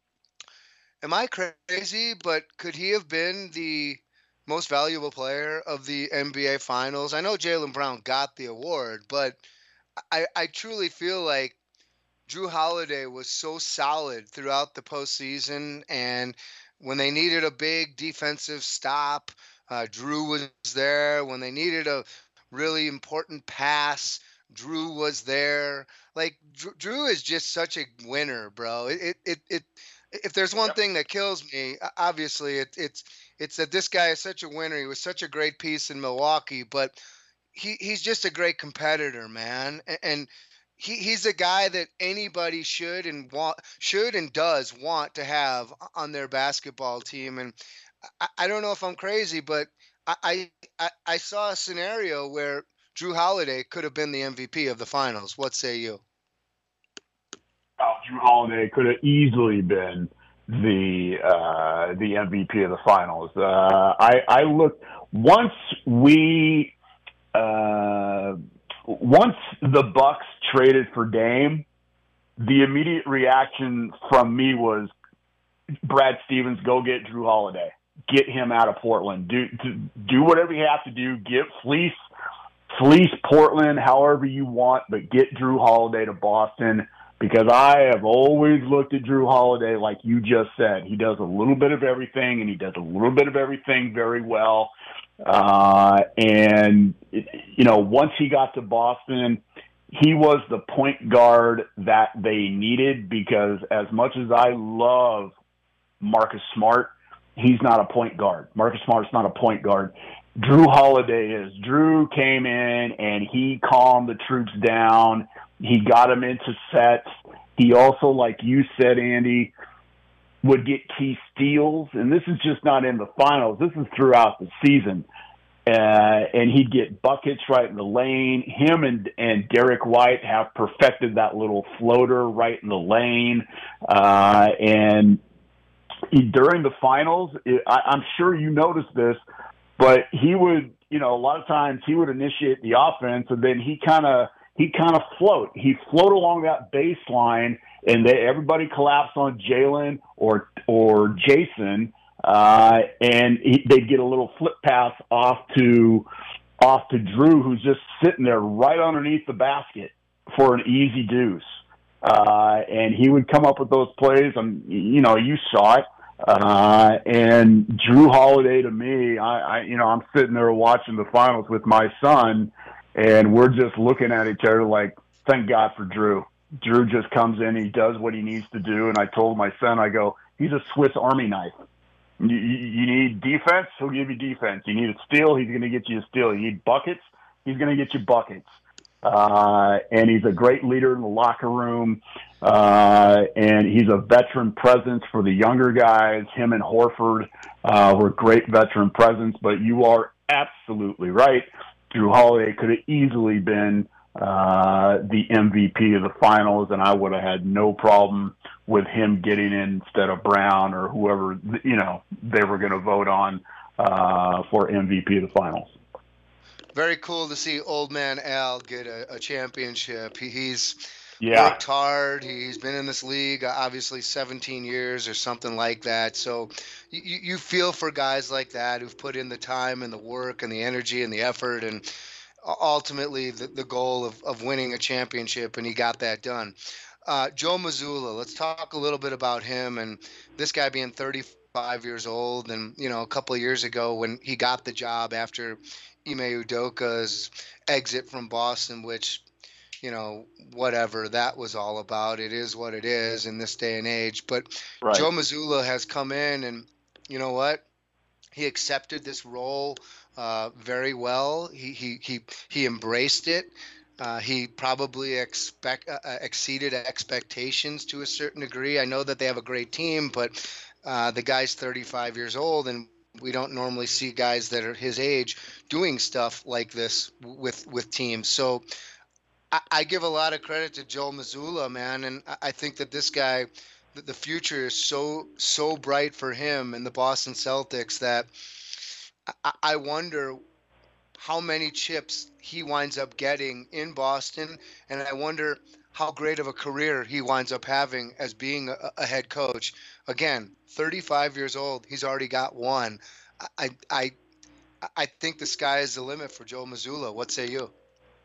Am I crazy, but could he have been the most valuable player of the N B A Finals? I know Jaylen Brown got the award, but I, I truly feel like Drew Holiday was so solid throughout the postseason, and when they needed a big defensive stop, uh, Drew was there. When they needed a really important pass, Drew was there. Like, Drew, Drew is just such a winner, bro. It it it. it If there's one thing that kills me, obviously it, it's it's that this guy is such a winner. He was such a great piece in Milwaukee, but he, he's just a great competitor, man. And, and he, he's a guy that anybody should and want should and does want to have on their basketball team. And I, I don't know if I'm crazy, but I, I I saw a scenario where Drew Holiday could have been the M V P of the finals. What say you? Drew Holiday could have easily been the uh, the M V P of the finals. Uh, I, I looked once we uh, once the Bucks traded for Dame, the immediate reaction from me was, Brad Stevens, go get Drew Holiday, get him out of Portland, do do, do whatever you have to do, get fleece fleece Portland however you want, but get Drew Holiday to Boston. Because I have always looked at Drew Holiday like you just said. He does a little bit of everything, and he does a little bit of everything very well. Uh, and, you know, once he got to Boston, he was the point guard that they needed, because as much as I love Marcus Smart, he's not a point guard. Marcus Smart's not a point guard. Drew Holiday is. Drew came in, and he calmed the troops down. He got him into sets. He also, like you said, Andy, would get key steals, and this is just not in the finals. This is throughout the season. Uh, and he'd get buckets right in the lane. Him and, and Derek White have perfected that little floater right in the lane. Uh, and he, during the finals, it, I, I'm sure you noticed this, but he would, you know, a lot of times he would initiate the offense, and then he kind of he kind of float. He'd float along that baseline, and they, everybody collapsed on Jalen or or Jason, uh, and he, they'd get a little flip pass off to off to Drew, who's just sitting there right underneath the basket for an easy deuce. Uh, and he would come up with those plays, and you know, you saw it. Uh, and Drew Holiday, to me, I, I, you know, I'm sitting there watching the finals with my son, and we're just looking at each other like, thank God for Drew. Drew just comes in, he does what he needs to do. And I told my son, I go, he's a Swiss Army knife. You, you, you need defense, he'll give you defense. You need a steal, he's going to get you a steal. You need buckets, he's going to get you buckets. Uh, and he's a great leader in the locker room. Uh, and he's a veteran presence for the younger guys. Him and Horford uh, were great veteran presence. But you are absolutely right. Drew Holiday could have easily been uh, the M V P of the finals, and I would have had no problem with him getting in instead of Brown or whoever, you know, they were going to vote on uh, for M V P of the finals. Very cool to see old man Al get a, a championship. He, he's yeah. worked hard. He's been in this league, obviously seventeen years or something like that. So you, you feel for guys like that who've put in the time and the work and the energy and the effort and ultimately the, the goal of, of winning a championship, and he got that done. Uh, Joe Mazzulla, let's talk a little bit about him and this guy being thirty-five years old. And, you know, a couple of years ago when he got the job after Ime Udoka's exit from Boston, which, you know, whatever that was all about. It is what it is in this day and age. But right. Joe Mazzulla has come in and, you know what? He accepted this role uh, very well. He, he, he, he embraced it. Uh, he probably expect uh, exceeded expectations to a certain degree. I know that they have a great team, but uh, the guy's thirty-five years old, and we don't normally see guys that are his age doing stuff like this with with teams. So I, I give a lot of credit to Joe Mazzulla, man, and I think that this guy, the future is so so bright for him and the Boston Celtics that I, I wonder how many chips he winds up getting in Boston, and I wonder how great of a career he winds up having as being a, a head coach. Again, thirty-five years old, he's already got one. I I I think the sky is the limit for Joe Mazzulla. What say you?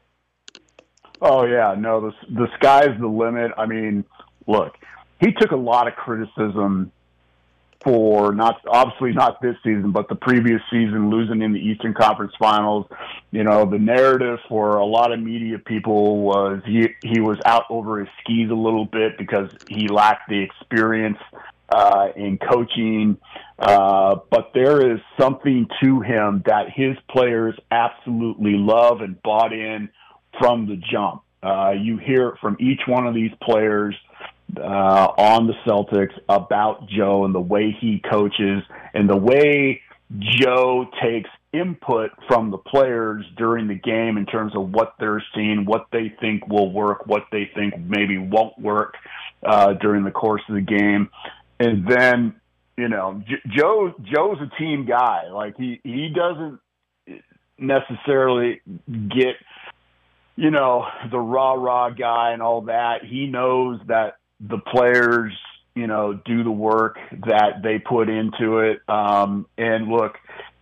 Oh yeah, no, the the sky's the limit. I mean, look, he took a lot of criticism for not obviously not this season, but the previous season, losing in the Eastern Conference Finals. You know, the narrative for a lot of media people was he he was out over his skis a little bit because he lacked the experience uh, in coaching. Uh, but there is something to him that his players absolutely love and bought in from the jump. Uh, you hear it from each one of these players Uh, on the Celtics about Joe and the way he coaches and the way Joe takes input from the players during the game in terms of what they're seeing, what they think will work, what they think maybe won't work uh, during the course of the game. And then, you know, J- Joe Joe's a team guy. Like he, he doesn't necessarily get, you know, the rah-rah guy and all that. He knows that the players, you know, do the work that they put into it. Um, and look,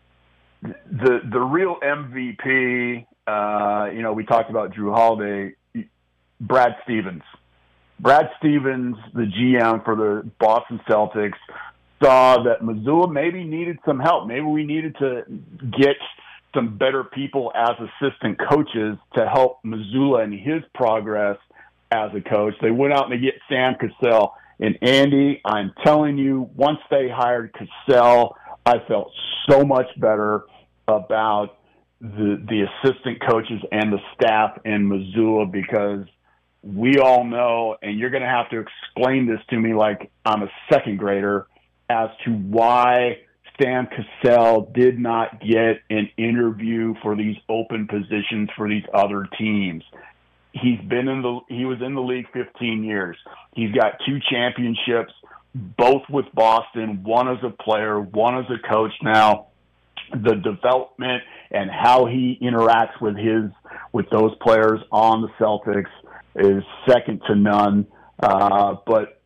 the the real M V P, uh, you know, we talked about Drew Holiday, Brad Stevens. Brad Stevens, the G M for the Boston Celtics, saw that Mazzulla maybe needed some help. Maybe we needed to get some better people as assistant coaches to help Mazzulla in his progress as a coach. They went out and they get Sam Cassell. And Andy, I'm telling you, once they hired Cassell, I felt so much better about the the assistant coaches and the staff in Mazzulla, because we all know, and you're going to have to explain this to me like I'm a second grader, as to why Sam Cassell did not get an interview for these open positions for these other teams. He's been in the, he was in the league fifteen years. He's got two championships, both with Boston, one as a player, one as a coach now. The development and how he interacts with his, with those players on the Celtics is second to none. Uh, but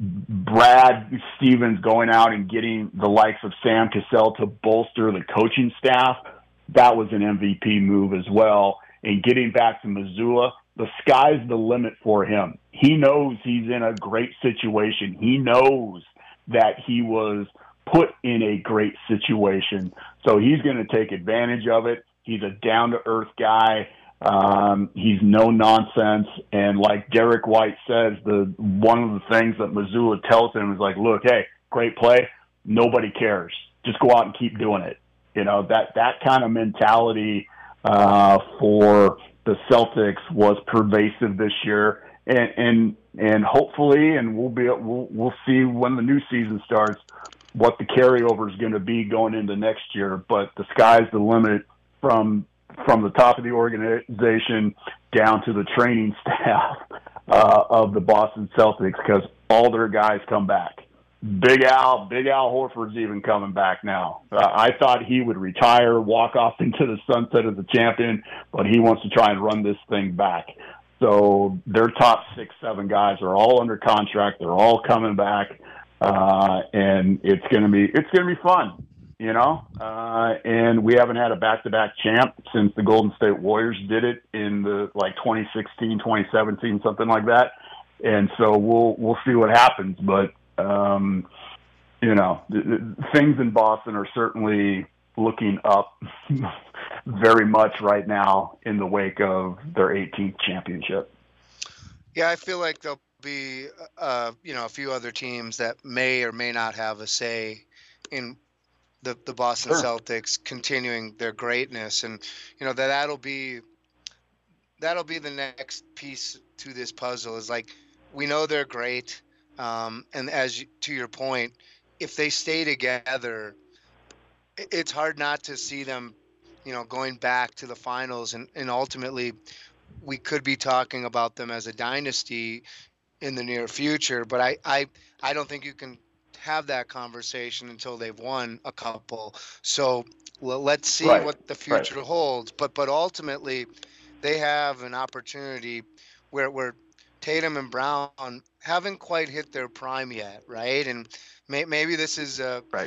Brad Stevens going out and getting the likes of Sam Cassell to bolster the coaching staff, that was an M V P move as well. And getting back to Mazzulla, the sky's the limit for him. He knows he's in a great situation. He knows that he was put in a great situation. So he's going to take advantage of it. He's a down-to-earth guy. Um, he's no nonsense. And like Derek White says, the one of the things that Mazzulla tells him is like, look, hey, great play. Nobody cares. Just go out and keep doing it. You know, that, that kind of mentality uh, for the Celtics was pervasive this year. And, and, and hopefully, and we'll be, we'll, we'll see when the new season starts, what the carryover is going to be going into next year. But the sky's the limit from from the top of the organization down to the training staff uh, of the Boston Celtics, because all their guys come back. Big Al, Big Al Horford's even coming back now. Uh, I thought he would retire, walk off into the sunset as a champion, but he wants to try and run this thing back. So their top six, seven guys are all under contract. They're all coming back. Uh, and it's going to be, it's going to be fun, you know, uh, and we haven't had a back-to-back champ since the Golden State Warriors did it in the like twenty sixteen, twenty seventeen, something like that. And so we'll, we'll see what happens. But, um, you know, th- th- things in Boston are certainly looking up very much right now in the wake of their eighteenth championship. Yeah, I feel like they'll be, uh, you know, a few other teams that may or may not have a say in the, the Boston sure. Celtics continuing their greatness. And, you know, that that'll be, that'll be the next piece to this puzzle is like, we know they're great. Um, and as you, to your point, if they stay together, it's hard not to see them, you know, going back to the finals, and, and ultimately we could be talking about them as a dynasty in the near future, but I, I, I don't think you can have that conversation until they've won a couple. So well, let's see right. what the future right. holds. But but ultimately, they have an opportunity where where Tatum and Brown haven't quite hit their prime yet, right? And may, maybe this is a right.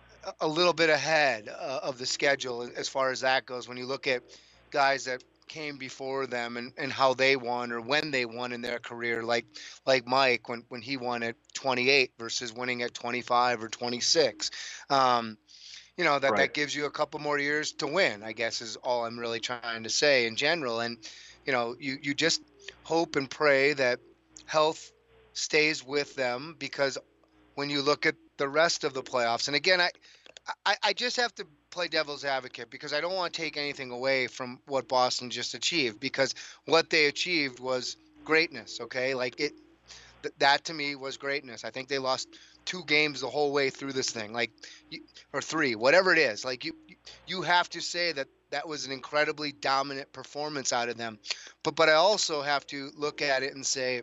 a little bit ahead uh, of the schedule as far as that goes. When you look at guys that came before them and, and how they won or when they won in their career, like like Mike when, when he won at twenty-eight versus winning at twenty-five or twenty-six. Um, you know, that, right. that gives you a couple more years to win, I guess is all I'm really trying to say in general. And, you know, you, you just hope and pray that health stays with them, because when you look at the rest of the playoffs, and again, I, I, I just have to play devil's advocate because I don't want to take anything away from what Boston just achieved, because what they achieved was greatness. Okay. Like it, th- that to me was greatness. I think they lost two games the whole way through this thing, like, you, or three, whatever it is. Like you, you have to say that that was an incredibly dominant performance out of them. But, but I also have to look at it and say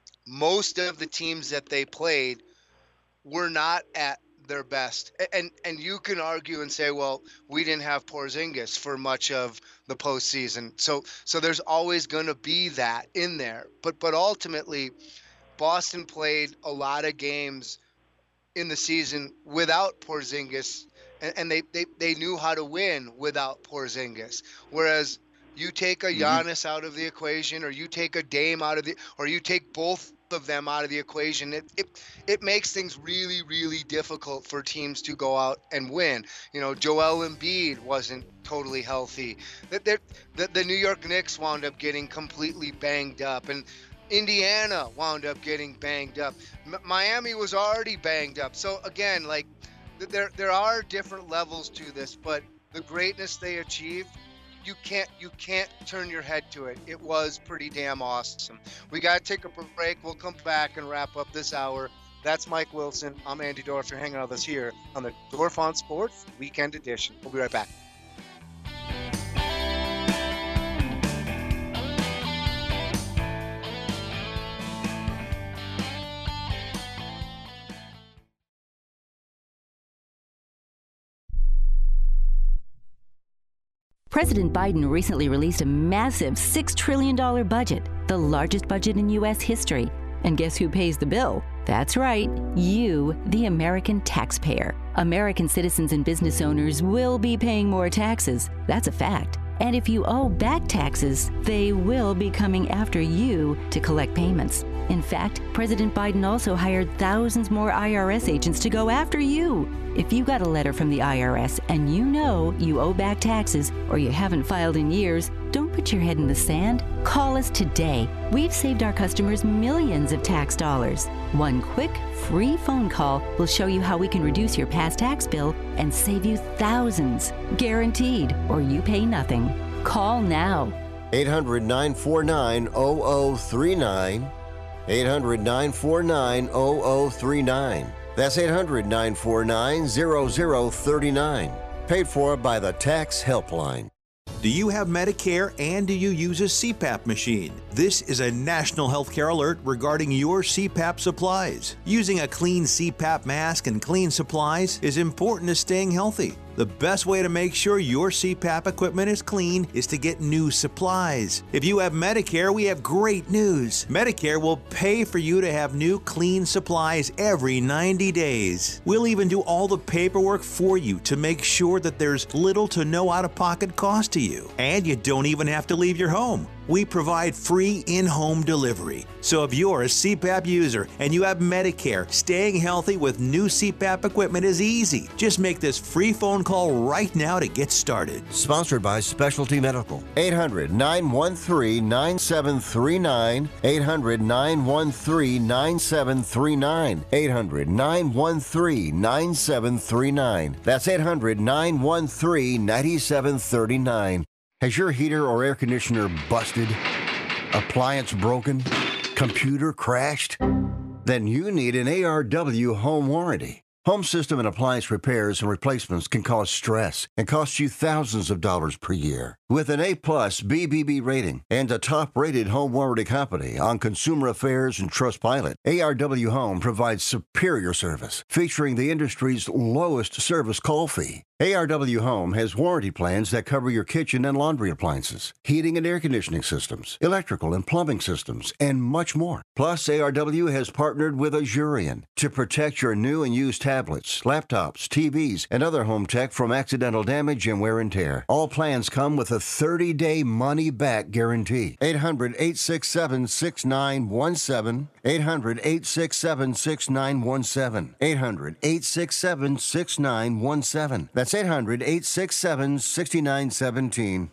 most of the teams that they played were not at their best. And and you can argue and say, well, we didn't have Porzingis for much of the postseason. So so there's always going to be that in there. But but ultimately, Boston played a lot of games in the season without Porzingis, and, and they, they, they knew how to win without Porzingis. Whereas you take a Giannis out of the equation, or you take a Dame out of the, or you take both of them out of the equation, it, it it makes things really, really difficult for teams to go out and win. You know, Joel Embiid wasn't totally healthy. The, the, the New York Knicks wound up getting completely banged up, and Indiana wound up getting banged up. M- Miami was already banged up. So again, like there there are different levels to this, but the greatness they achieved you can't you can't turn your head to it. It was pretty damn awesome. We got to take a break. We'll come back and wrap up this hour. That's Mike Wilson. I'm Andy Dorf. You're hanging out with us here on the Dorf on Sports Weekend Edition. We'll be right back. President Biden recently released a massive six trillion dollars budget, the largest budget in U S history. And guess who pays the bill? That's right, you, the American taxpayer. American citizens and business owners will be paying more taxes. That's a fact. And if you owe back taxes, they will be coming after you to collect payments. In fact, President Biden also hired thousands more I R S agents to go after you. If you got a letter from the I R S and you know you owe back taxes or you haven't filed in years, don't put your head in the sand. Call us today. We've saved our customers millions of tax dollars. One quick, free phone call will show you how we can reduce your past tax bill and save you thousands. Guaranteed, or you pay nothing. Call now. eight hundred, nine four nine, zero zero three nine. eight hundred, nine four nine, zero zero three nine. That's eight hundred, nine four nine, zero zero three nine. Paid for by the Tax Helpline. Do you have Medicare and do you use a C PAP machine? This is a national healthcare alert regarding your C PAP supplies. Using a clean C PAP mask and clean supplies is important to staying healthy. The best way to make sure your C PAP equipment is clean is to get new supplies. If you have Medicare, we have great news. Medicare will pay for you to have new clean supplies every ninety days. We'll even do all the paperwork for you to make sure that there's little to no out-of-pocket cost to you. And you don't even have to leave your home. We provide free in-home delivery. So if you're a C PAP user and you have Medicare, staying healthy with new C PAP equipment is easy. Just make this free phone call right now to get started. Sponsored by Specialty Medical. eight hundred, nine one three, nine seven three nine. eight hundred, nine one three, nine seven three nine. eight hundred, nine one three, nine seven three nine. That's eight hundred, nine one three, nine seven three nine. Has your heater or air conditioner busted? Appliance broken? Computer crashed? Then you need an A R W home warranty. Home system and appliance repairs and replacements can cause stress and cost you thousands of dollars per year. With an A-plus B B B rating and a top-rated home warranty company on Consumer Affairs and Trustpilot, A R W Home provides superior service, featuring the industry's lowest service call fee. A R W Home has warranty plans that cover your kitchen and laundry appliances, heating and air conditioning systems, electrical and plumbing systems, and much more. Plus, A R W has partnered with Azurion to protect your new and used tablets, laptops, T Vs, and other home tech from accidental damage and wear and tear. All plans come with a thirty-day money-back guarantee. eight hundred, eight six seven, six nine one seven. eight hundred, eight six seven, six nine one seven. eight hundred, eight six seven, six nine one seven. That's eight hundred, eight six seven, six nine one seven.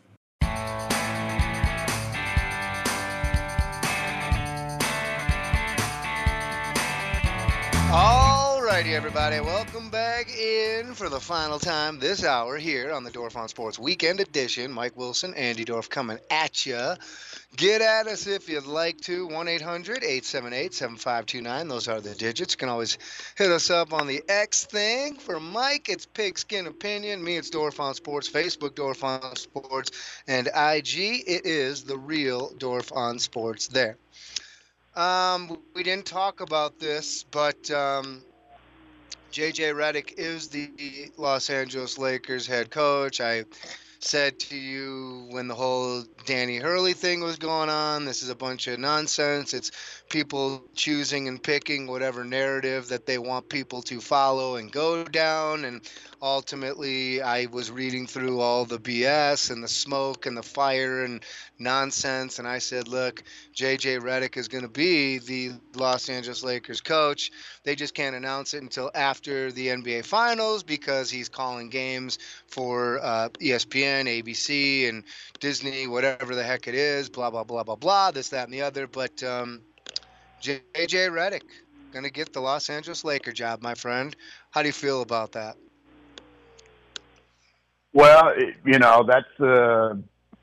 All righty, everybody. Welcome back in for the final time this hour here on the Dorf on Sports Weekend Edition. Mike Wilson, Andy Dorf coming at you. Get at us if you'd like to. one eight hundred, eight seven eight, seven five two nine. Those are the digits. You can always hit us up on the X thing. For Mike, it's Pigskin Opinion. Me, it's Dorf on Sports. Facebook, Dorf on Sports. And I G, it is the real Dorf on Sports there. Um, we didn't talk about this, but um, J J Redick is the Los Angeles Lakers head coach. I said to you when the whole Danny Hurley thing was going on, this is a bunch of nonsense. It's people choosing and picking whatever narrative that they want people to follow and go down. And ultimately, I was reading through all the B S and the smoke and the fire and nonsense. And I said, look, J J Redick is going to be the Los Angeles Lakers coach. They just can't announce it until after the N B A Finals because he's calling games for uh, E S P N, A B C, and Disney, whatever the heck it is, blah, blah, blah, blah, blah, this, that, and the other. But um, J J Redick going to get the Los Angeles Laker job, my friend. How do you feel about that? Well, it, you know, that's uh,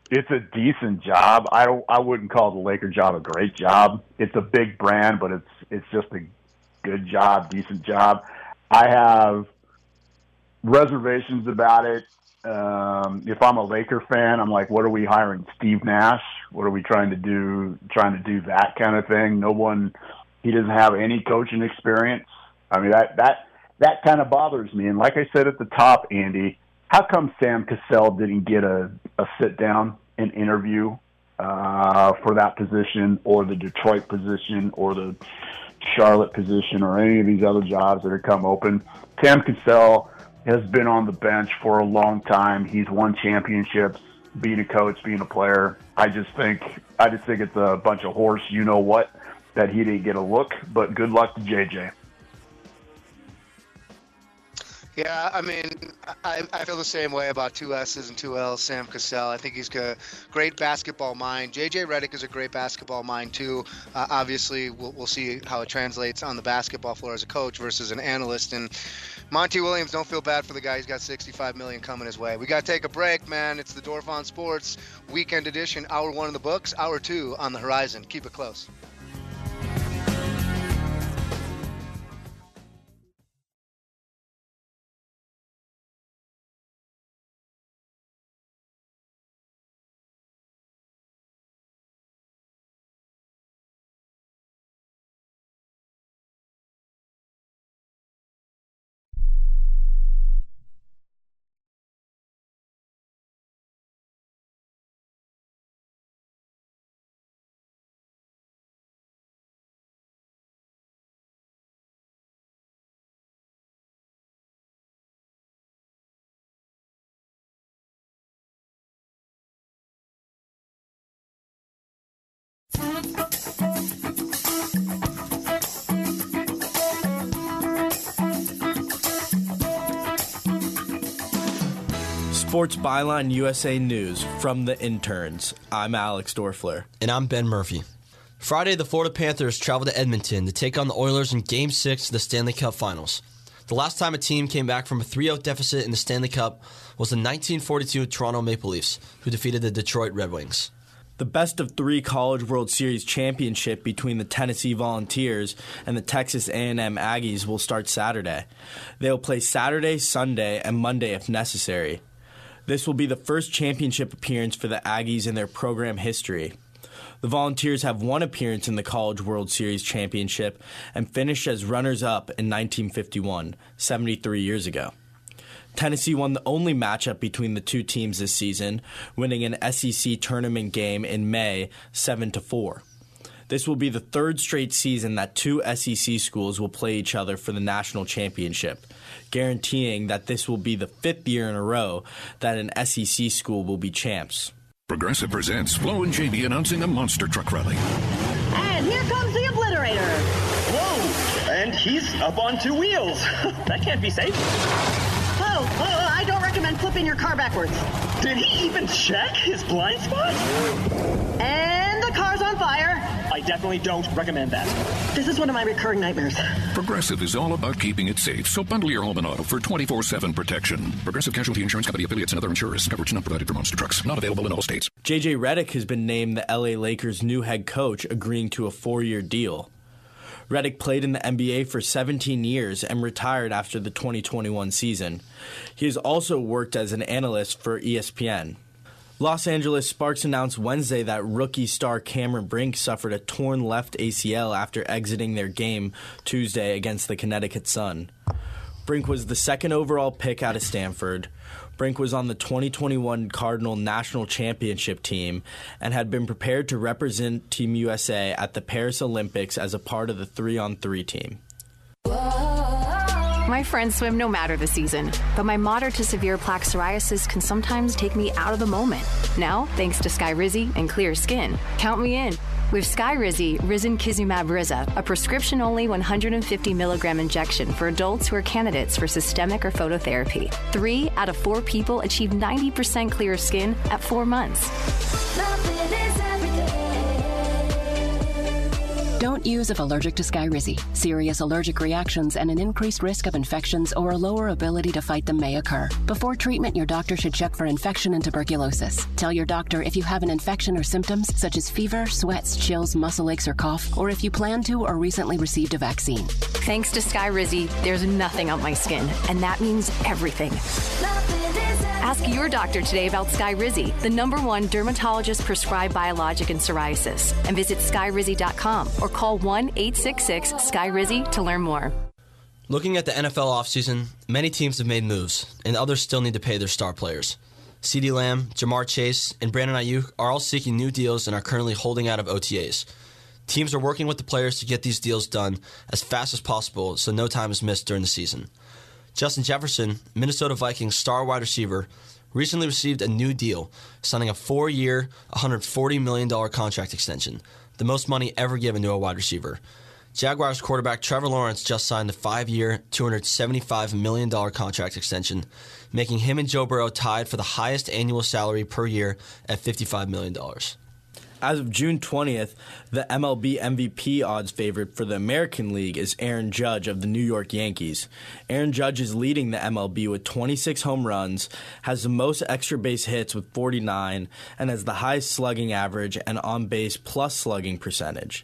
it's a decent job. I don't. I wouldn't call the Laker job a great job. It's a big brand, but it's it's just a good job, decent job. I have reservations about it. Um, if I'm a Laker fan, I'm like, what are we hiring Steve Nash? What are we trying to do? Trying to do that kind of thing. No one. He doesn't have any coaching experience. I mean, that that that kind of bothers me. And like I said at the top, Andy, how come Sam Cassell didn't get a, a sit down and interview uh, for that position, or the Detroit position, or the Charlotte position, or any of these other jobs that have come open? Sam Cassell has been on the bench for a long time. He's won championships, being a coach, being a player. I just think I just think it's a bunch of horse, you know what, that he didn't get a look. But good luck to J J. Yeah, I mean, I, I feel the same way about two S's and two L's, Sam Cassell. I think he's got a great basketball mind. J J Redick is a great basketball mind, too. Uh, obviously, we'll, we'll see how it translates on the basketball floor as a coach versus an analyst. And Monty Williams, don't feel bad for the guy. He's got sixty-five million dollars coming his way. We got to take a break, man. It's the Dorf on Sports Weekend Edition. Hour one in the books, hour two on the horizon. Keep it close. Sports Byline U S A News from the interns. I'm Alex Dorfler. And I'm Ben Murphy. Friday, the Florida Panthers traveled to Edmonton to take on the Oilers in Game six of the Stanley Cup Finals. The last time a team came back from a three oh deficit in the Stanley Cup was the nineteen forty-two Toronto Maple Leafs, who defeated the Detroit Red Wings. The best of three College World Series championship between the Tennessee Volunteers and the Texas A and M Aggies will start Saturday. They will play Saturday, Sunday, and Monday if necessary. This will be the first championship appearance for the Aggies in their program history. The Volunteers have one appearance in the College World Series championship and finished as runners-up in nineteen fifty-one, seventy-three years ago. Tennessee won the only matchup between the two teams this season, winning an S E C tournament game in May seven to four. This will be the third straight season that two S E C schools will play each other for the national championship, guaranteeing that this will be the fifth year in a row that an S E C school will be champs. Progressive presents Flo and J B announcing a monster truck rally. And here comes the Obliterator. Whoa! And he's up on two wheels. That can't be safe. Oh, oh, I don't recommend flipping your car backwards. Did he even check his blind spot? And the car's on fire. I definitely don't recommend that. This is one of my recurring nightmares. Progressive is all about keeping it safe, so bundle your home and auto for twenty-four seven protection. Progressive Casualty Insurance Company affiliates and other insurers. Coverage not provided for monster trucks. Not available in all states. J J Redick has been named the L A Lakers' new head coach, agreeing to a four-year deal. Redick played in the N B A for seventeen years and retired after the twenty twenty-one season. He has also worked as an analyst for E S P N. Los Angeles Sparks announced Wednesday that rookie star Cameron Brink suffered a torn left A C L after exiting their game Tuesday against the Connecticut Sun. Brink was the second overall pick out of Stanford. Brink was on the twenty twenty-one Cardinal National Championship team and had been prepared to represent Team U S A at the Paris Olympics as a part of the three on three team. My friends swim no matter the season, but my moderate to severe plaque psoriasis can sometimes take me out of the moment. Now, thanks to Skyrizi and Clear Skin, count me in. With Skyrizi, Risankizumab Riza, a prescription-only one hundred fifty milligram injection for adults who are candidates for systemic or phototherapy. Three out of four people achieve ninety percent clear skin at four months. Don't use if allergic to Skyrizi. Serious allergic reactions and an increased risk of infections or a lower ability to fight them may occur. Before treatment, your doctor should check for infection and tuberculosis. Tell your doctor if you have an infection or symptoms such as fever, sweats, chills, muscle aches, or cough, or if you plan to or recently received a vaccine. Thanks to Skyrizi, there's nothing on my skin, and that means everything. Ask your doctor today about Skyrizi, the number one dermatologist-prescribed biologic in psoriasis, and visit skyrizi dot com or call one eight six six Skyrizi to learn more. Looking at the N F L offseason, many teams have made moves, and others still need to pay their star players. CeeDee Lamb, Jamar Chase, and Brandon Ayuk are all seeking new deals and are currently holding out of O T As. Teams are working with the players to get these deals done as fast as possible so no time is missed during the season. Justin Jefferson, Minnesota Vikings star wide receiver, recently received a new deal, signing a four-year, one hundred forty million dollars contract extension, the most money ever given to a wide receiver. Jaguars quarterback Trevor Lawrence just signed a five-year, two hundred seventy-five million dollars contract extension, making him and Joe Burrow tied for the highest annual salary per year at fifty-five million dollars. As of June twentieth, the M L B M V P odds favorite for the American League is Aaron Judge of the New York Yankees. Aaron Judge is leading the M L B with twenty-six home runs, has the most extra base hits with forty-nine, and has the highest slugging average and on-base plus slugging percentage.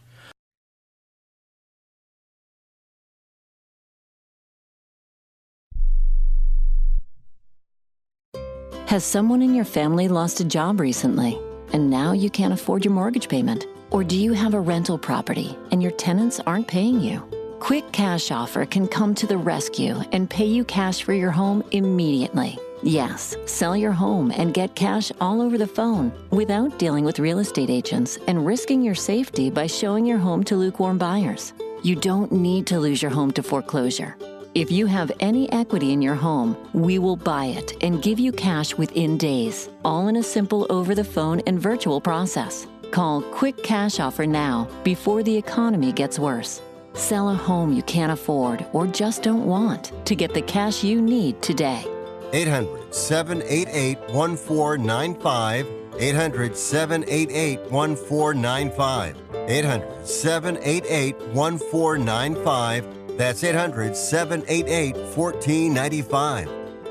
Has someone in your family lost a job recently, and now you can't afford your mortgage payment? Or do you have a rental property and your tenants aren't paying you? Quick Cash Offer can come to the rescue and pay you cash for your home immediately. Yes, sell your home and get cash all over the phone without dealing with real estate agents and risking your safety by showing your home to lukewarm buyers. You don't need to lose your home to foreclosure. If you have any equity in your home, we will buy it and give you cash within days, all in a simple over-the-phone and virtual process. Call Quick Cash Offer now before the economy gets worse. Sell a home you can't afford or just don't want to get the cash you need today. eight hundred, seven eight eight, one four nine five. eight hundred, seven eight eight, one four nine five. eight hundred, seven eight eight, one four nine five. That's eight hundred, seven eight eight, one four nine five.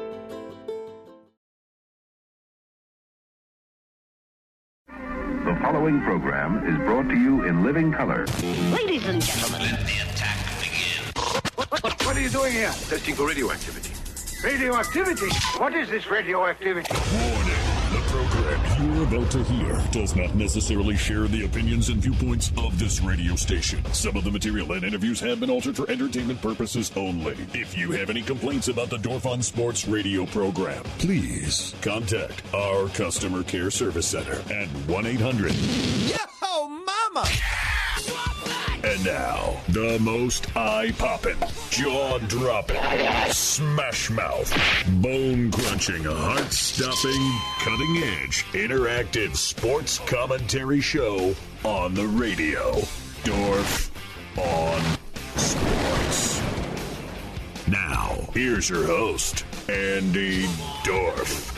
The following program is brought to you in living color. Ladies and gentlemen, let the attack begin. What, what, what are you doing here? Testing for radioactivity. radioactivity? What is this radioactivity? Warning. The program you're about to hear does not necessarily share the opinions and viewpoints of this radio station. Some of the material and interviews have been altered for entertainment purposes only. If you have any complaints about the Dorf on Sports radio program, please contact our customer care service center at one eight hundred. Yo, mama! And now, the most eye-popping, jaw-dropping, smash-mouth, bone-crunching, heart-stopping, cutting-edge, interactive sports commentary show on the radio. Dorf on Sports. Now, here's your host, Andy Dorf.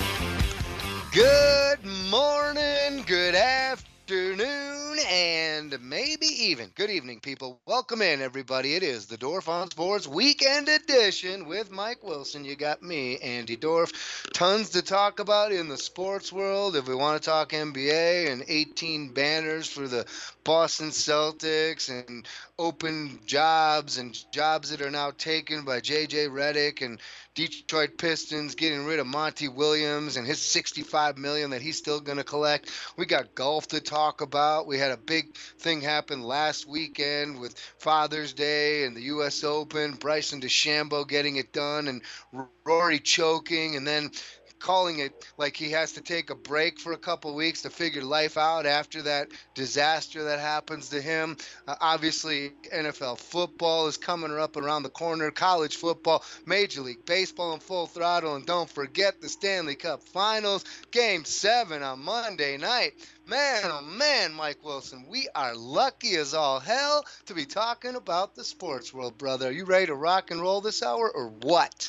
Good morning, good afternoon, and maybe even good evening, people. Welcome in, everybody. It is the Dorf on Sports Weekend Edition with Mike Wilson. You got me, Andy Dorf. Tons to talk about in the sports world. If we want to talk N B A and eighteen banners for the Boston Celtics and open jobs and jobs that are now taken by J J Redick and Detroit Pistons getting rid of Monty Williams and his sixty-five million dollars that he's still going to collect. We got golf to talk about. We had a big thing happen last weekend with Father's Day and the U S Open. Bryson DeChambeau getting it done and Rory choking, and then calling it like he has to take a break for a couple of weeks to figure life out after that disaster that happens to him. Uh, obviously, N F L football is coming up around the corner. College football, Major League Baseball in full throttle. And don't forget the Stanley Cup Finals, Game seven on Monday night. Man, oh man, Mike Wilson, we are lucky as all hell to be talking about the sports world, brother. Are you ready to rock and roll this hour or what?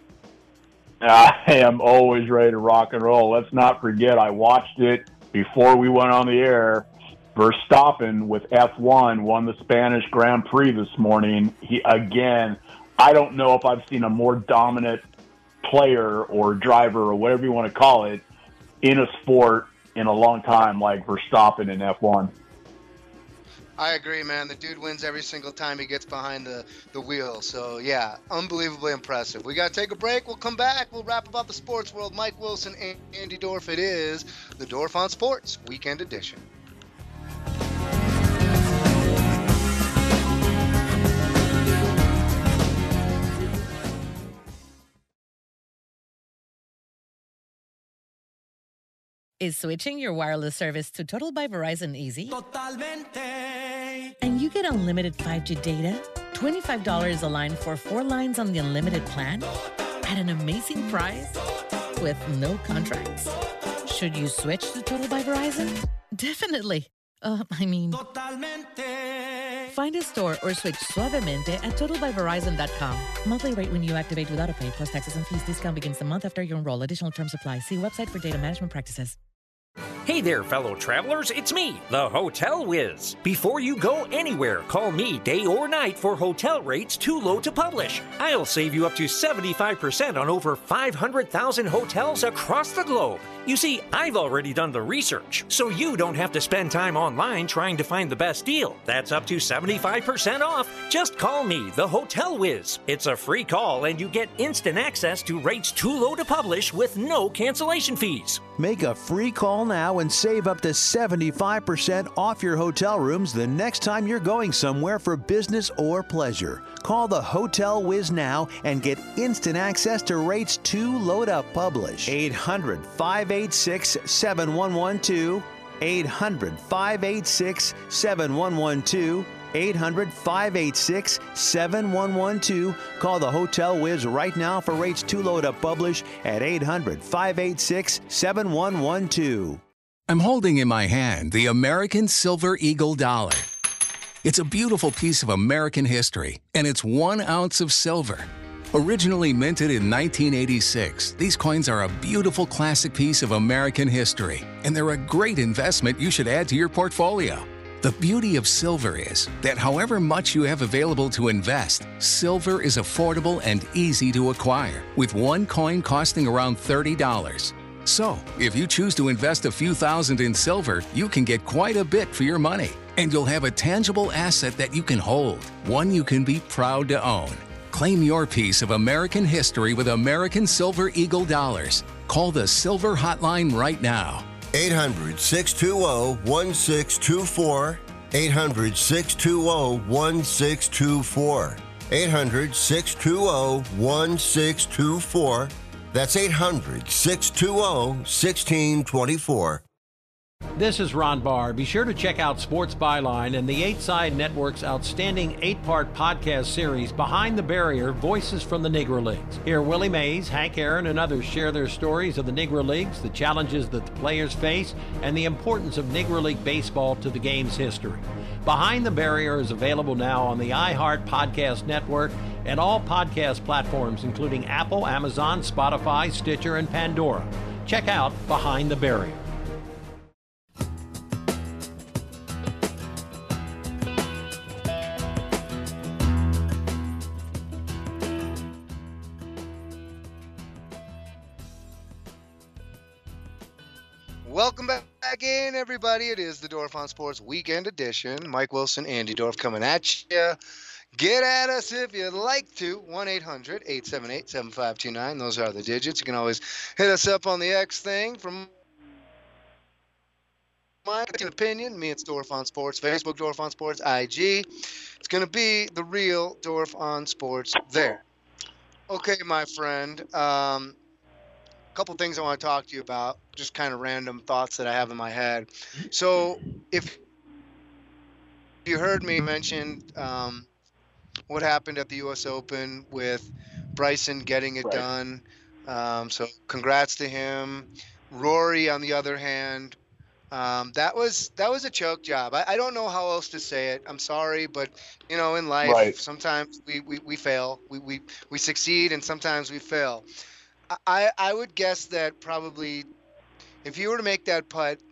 I am always ready to rock and roll. Let's not forget, I watched it before we went on the air, Verstappen with F one won the Spanish Grand Prix this morning. He again, I don't know if I've seen a more dominant player or driver or whatever you want to call it in a sport in a long time like Verstappen in F one. I agree, man. The dude wins every single time he gets behind the, the wheel. So, yeah, unbelievably impressive. We got to take a break. We'll come back. We'll wrap about the sports world. Mike Wilson, Andy Dorf. It is the Dorf on Sports Weekend Edition. Is switching your wireless service to Total by Verizon easy? Totalmente. And you get unlimited five G data, twenty-five dollars a line for four lines on the unlimited plan, at an amazing price with no contracts. Should you switch to Total by Verizon? Definitely. Uh, I mean... Totalmente. Find a store or switch suavemente at total by verizon dot com. Monthly rate when you activate with autopay plus taxes and fees. Discount begins the month after you enroll. Additional terms apply. See website for data management practices. Hey there, fellow travelers. It's me, the Hotel Whiz. Before you go anywhere, call me day or night for hotel rates too low to publish. I'll save you up to seventy-five percent on over five hundred thousand hotels across the globe. You see, I've already done the research, so you don't have to spend time online trying to find the best deal. That's up to seventy-five percent off. Just call me, the Hotel Whiz. It's a free call, and you get instant access to rates too low to publish with no cancellation fees. Make a free call now and save up to seventy-five percent off your hotel rooms the next time you're going somewhere for business or pleasure. Call the Hotel Whiz now and get instant access to rates too low to publish. eight hundred, five eight six, seven one one two. eight hundred, five eight six, seven one one two. eight hundred, five eight six, seven one one two. Call the Hotel Whiz right now for rates too low to publish at eight hundred, five eight six, seven one one two. I'm holding in my hand the American Silver Eagle dollar. It's a beautiful piece of American history, and it's one ounce of silver. Originally minted in nineteen eighty-six, these coins are a beautiful classic piece of American history, and they're a great investment you should add to your portfolio. The beauty of silver is that however much you have available to invest, silver is affordable and easy to acquire, with one coin costing around thirty dollars. So, if you choose to invest a few thousand in silver, you can get quite a bit for your money, and you'll have a tangible asset that you can hold, one you can be proud to own. Claim your piece of American history with American Silver Eagle dollars. Call the Silver Hotline right now. eight hundred, six two zero, one six two four. eight hundred, six two zero, one six two four. eight hundred, six two zero, one six two four. That's eight hundred, six two zero, one six two four. This is Ron Barr. Be sure to check out Sports Byline and the Eight Side Network's outstanding eight-part podcast series, Behind the Barrier, Voices from the Negro Leagues. Hear Willie Mays, Hank Aaron, and others share their stories of the Negro Leagues, the challenges that the players face, and the importance of Negro League baseball to the game's history. Behind the Barrier is available now on the iHeart Podcast Network and all podcast platforms, including Apple, Amazon, Spotify, Stitcher, and Pandora. Check out Behind the Barrier. Welcome back in, everybody. It is the Dorf on Sports Weekend Edition. Mike Wilson, Andy Dorf coming at you. Get at us if you'd like to. one eight hundred, eight seven eight, seven five two nine. Those are the digits. You can always hit us up on the X thing. From my opinion, me, it's Dorf on Sports. Facebook, Dorf on Sports. I G. It's going to be the real Dorf on Sports there. Okay, my friend. Um... couple things I want to talk to you about, just kind of random thoughts that I have in my head. So if you heard me mention um, what happened at the U S Open with Bryson getting it right. done, um, so congrats to him. Rory, on the other hand, um, that was that was a choke job. I, I don't know how else to say it. I'm sorry, but you know, in life, right. sometimes we, we, we fail. We, we we succeed, and sometimes we fail. I, I would guess that probably if you were to make that putt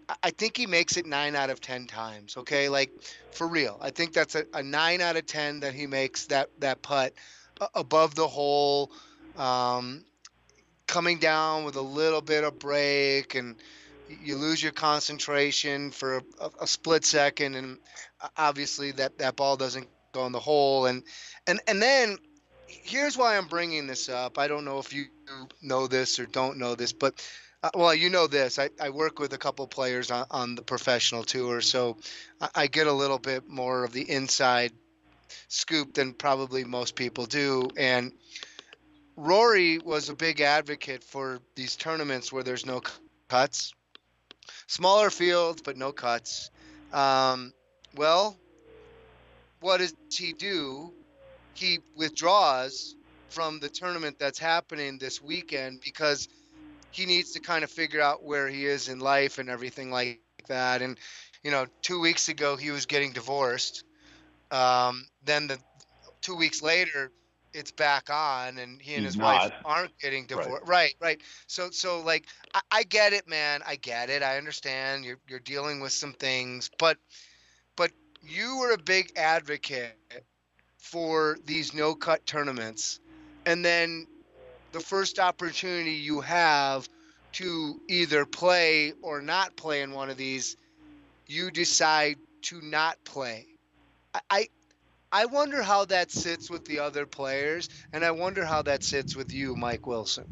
I think he makes it nine out of ten times. Okay, like for real. I think that's a, a nine out of ten that he makes that that putt uh, above the hole, um, coming down with a little bit of break, and you lose your concentration for a, a split second, and obviously that, that ball doesn't go in the hole. And and and then here's why I'm bringing this up. I don't know if you know this or don't know this, but uh, well, you know this. I, I work with a couple players on, on the professional tour, so I, I get a little bit more of the inside scoop than probably most people do. And Rory was a big advocate for these tournaments where there's no cuts. Smaller fields, but no cuts. Um, well, what does he do? He withdraws from the tournament that's happening this weekend because he needs to kind of figure out where he is in life and everything like that. And, you know, two weeks ago he was getting divorced. Um, then the two weeks later, it's back on, and he and He's his not. wife aren't getting divorced. Right, right. right. So, so like, I, I get it, man. I get it. I understand. You're you're dealing with some things, but, but you were a big advocate for these no cut tournaments, and then the first opportunity you have to either play or not play in one of these, you decide to not play. I. I I wonder how that sits with the other players, and I wonder how that sits with you, Mike Wilson.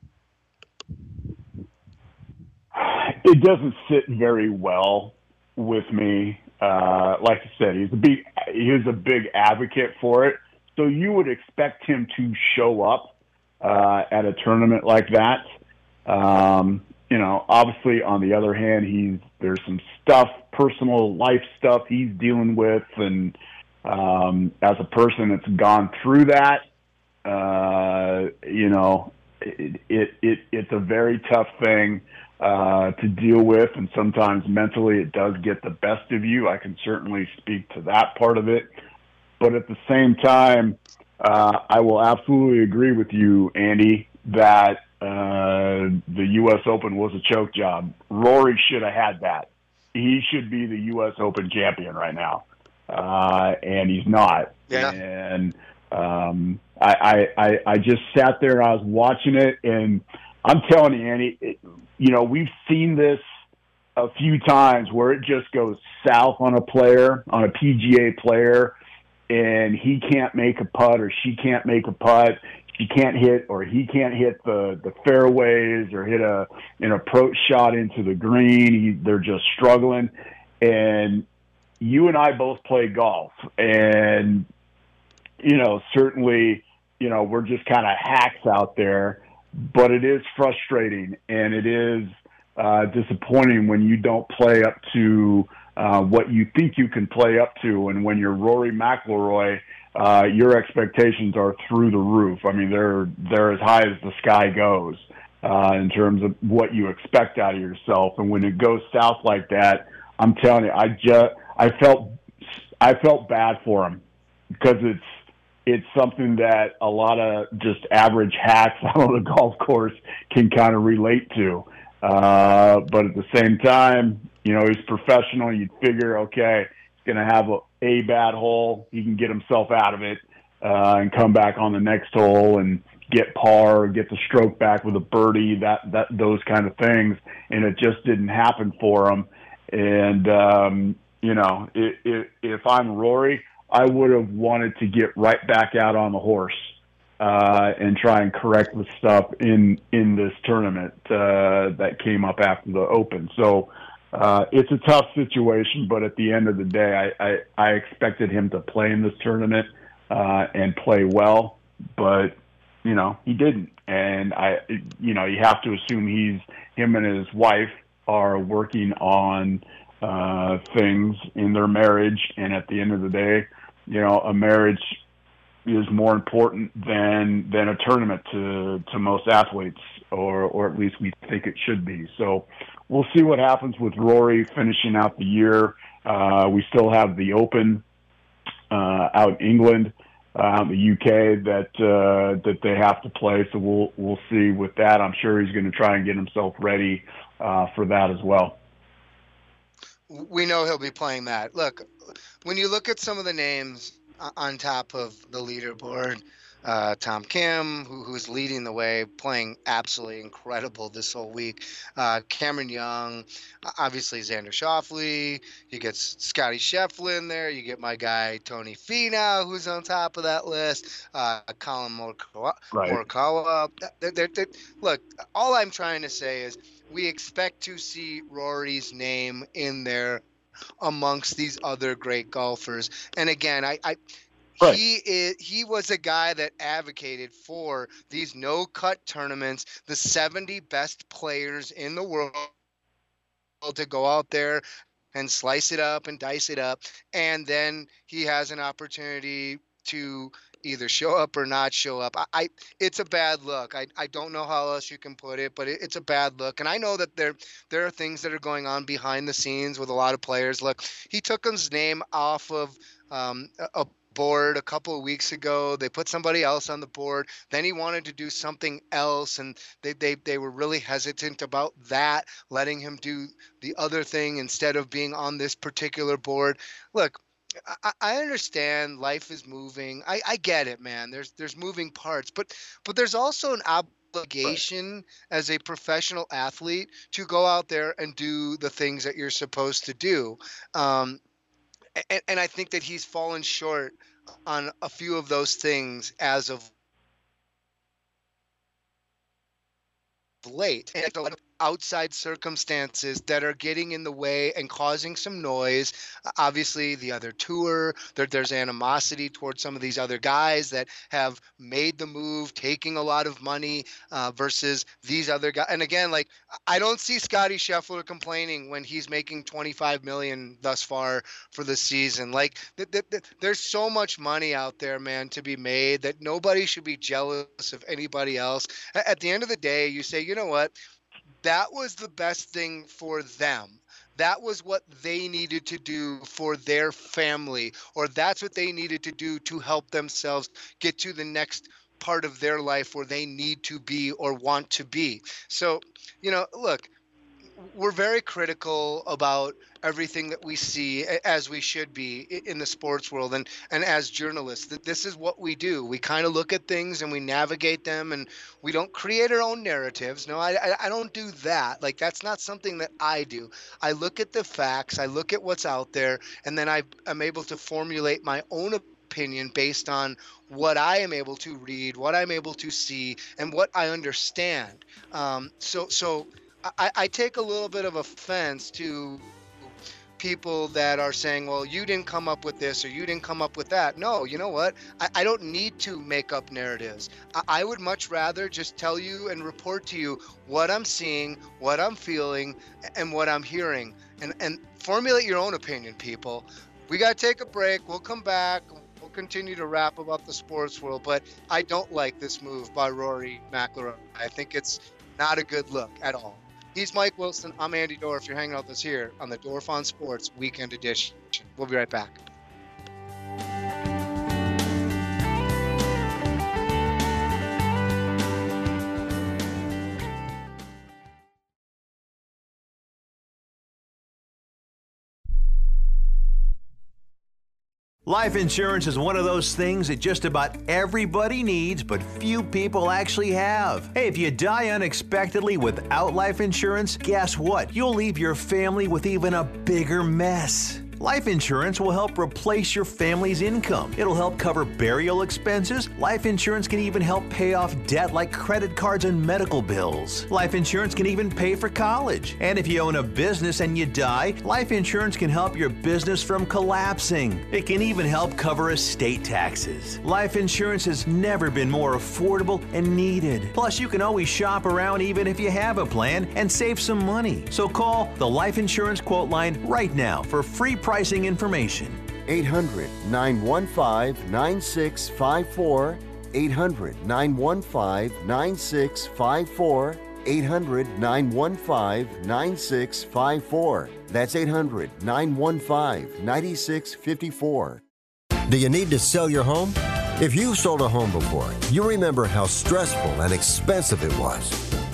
It doesn't sit very well with me. Uh, like I said, he's a big he's a big advocate for it. So you would expect him to show up uh, at a tournament like that. Um, you know, obviously, on the other hand, he's there's some stuff, personal life stuff he's dealing with, and Um, as a person that's gone through that, uh, you know, it, it, it, it's a very tough thing uh, to deal with, and sometimes mentally it does get the best of you. I can certainly speak to that part of it. But at the same time, uh, I will absolutely agree with you, Andy, that uh, the U S Open was a choke job. Rory should have had that. He should be the U S Open champion right now. Uh, and he's not. Yeah. And um, I, I, I just sat there and I was watching it, and I'm telling you, Andy, it, you know, we've seen this a few times where it just goes south on a player, on a P G A player, and he can't make a putt or she can't make a putt. She can't hit or he can't hit the, the fairways or hit a an approach shot into the green. He, they're just struggling. And you and I both play golf, and, you know, certainly, you know, we're just kind of hacks out there, but it is frustrating, and it is uh, disappointing when you don't play up to uh, what you think you can play up to. And when you're Rory McIlroy, uh, your expectations are through the roof. I mean, they're, they're as high as the sky goes uh, in terms of what you expect out of yourself. And when it goes south like that, I'm telling you, I just, I felt I felt bad for him because it's it's something that a lot of just average hacks out on the golf course can kind of relate to. Uh, but at the same time, you know, he's professional. You'd figure, okay, he's going to have a, a bad hole. He can get himself out of it uh, and come back on the next hole and get par, or get the stroke back with a birdie, that that those kind of things. And it just didn't happen for him. And um, you know, if, if I'm Rory, I would have wanted to get right back out on the horse uh, and try and correct the stuff in in this tournament uh, that came up after the Open. So uh, it's a tough situation, but at the end of the day, I, I, I expected him to play in this tournament uh, and play well, but you know, he didn't. And I, you know, you have to assume he's him and his wife are working on uh, things in their marriage. And at the end of the day, you know, a marriage is more important than, than a tournament to, to most athletes, or, or at least we think it should be. So we'll see what happens with Rory finishing out the year. Uh, we still have the Open uh, out in England, uh, the U K that uh, that they have to play. So we'll we'll see with that. I'm sure he's going to try and get himself ready uh, for that as well. we know he'll be playing that. Look, when you look at some of the names on top of the leaderboard, uh, Tom Kim, who, who's leading the way, playing absolutely incredible this whole week. Uh, Cameron Young, obviously Xander Schauffele. You get Scotty Scheffler in there. You get my guy Tony Finau, who's on top of that list. Uh, Colin Morikawa. Right. Morikawa. They're, they're, they're, look, all I'm trying to say is we expect to see Rory's name in there amongst these other great golfers. And again, I, I right. he is he was a guy that advocated for these no-cut tournaments, the seventy best players in the world to go out there and slice it up and dice it up, and then he has an opportunity to either show up or not show up. I, I it's a bad look. I, I don't know how else you can put it, but it, it's a bad look. And I know that there there are things that are going on behind the scenes with a lot of players. Look, he took his name off of um, a board a couple of weeks ago. They put somebody else on the board. Then he wanted to do something else, and they they they were really hesitant about that, letting him do the other thing instead of being on this particular board. Look, I, I understand life is moving. I, I get it, man. There's there's moving parts, but but there's also an obligation right. as a professional athlete to go out there and do the things that you're supposed to do. Um, and, and I think that he's fallen short on a few of those things as of late. And a lot of outside circumstances that are getting in the way and causing some noise. Uh, obviously, the other tour, there, there's animosity towards some of these other guys that have made the move, taking a lot of money uh, versus these other guys. And again, like, I don't see Scotty Scheffler complaining when he's making twenty-five million dollars thus far for the season. Like, th- th- th- there's so much money out there, man, to be made that nobody should be jealous of anybody else. At the end of the day, you say, you know what? That was the best thing for them. That was what they needed to do for their family, or that's what they needed to do to help themselves get to the next part of their life where they need to be or want to be. So, you know, look, we're very critical about everything that we see, as we should be in the sports world. And, and as journalists, that this is what we do. We kind of look at things and we navigate them, and we don't create our own narratives. No, I, I don't do that. Like, that's not something that I do. I look at the facts, I look at what's out there, and then I, I'm able to formulate my own opinion based on what I am able to read, what I'm able to see, and what I understand. Um, so, so I, I take a little bit of offense to people that are saying, well, you didn't come up with this or you didn't come up with that. No, you know what? I, I don't need to make up narratives. I, I would much rather just tell you and report to you what I'm seeing, what I'm feeling, and what I'm hearing. And, and formulate your own opinion, people. We got to take a break. We'll come back. We'll continue to rap about the sports world. But I don't like this move by Rory McIlroy. I think it's not a good look at all. He's Mike Wilson. I'm Andy Dorff. You're hanging out with us here on the Dorff on Sports Weekend Edition. We'll be right back. Life insurance is one of those things that just about everybody needs, but few people actually have. Hey, if you die unexpectedly without life insurance, guess what? You'll leave your family with even a bigger mess. Life insurance will help replace your family's income. It'll help cover burial expenses. Life insurance can even help pay off debt like credit cards and medical bills. Life insurance can even pay for college. And if you own a business and you die, life insurance can help your business from collapsing. It can even help cover estate taxes. Life insurance has never been more affordable and needed. Plus, you can always shop around even if you have a plan and save some money. So call the Life Insurance Quote Line right now for free pricing information. eight hundred, nine one five, nine six five four. eight hundred, nine one five, nine six five four. eight hundred, nine one five, nine six five four. That's eight hundred, nine one five, nine six five four. Do you need to sell your home? If you've sold a home before, you remember how stressful and expensive it was.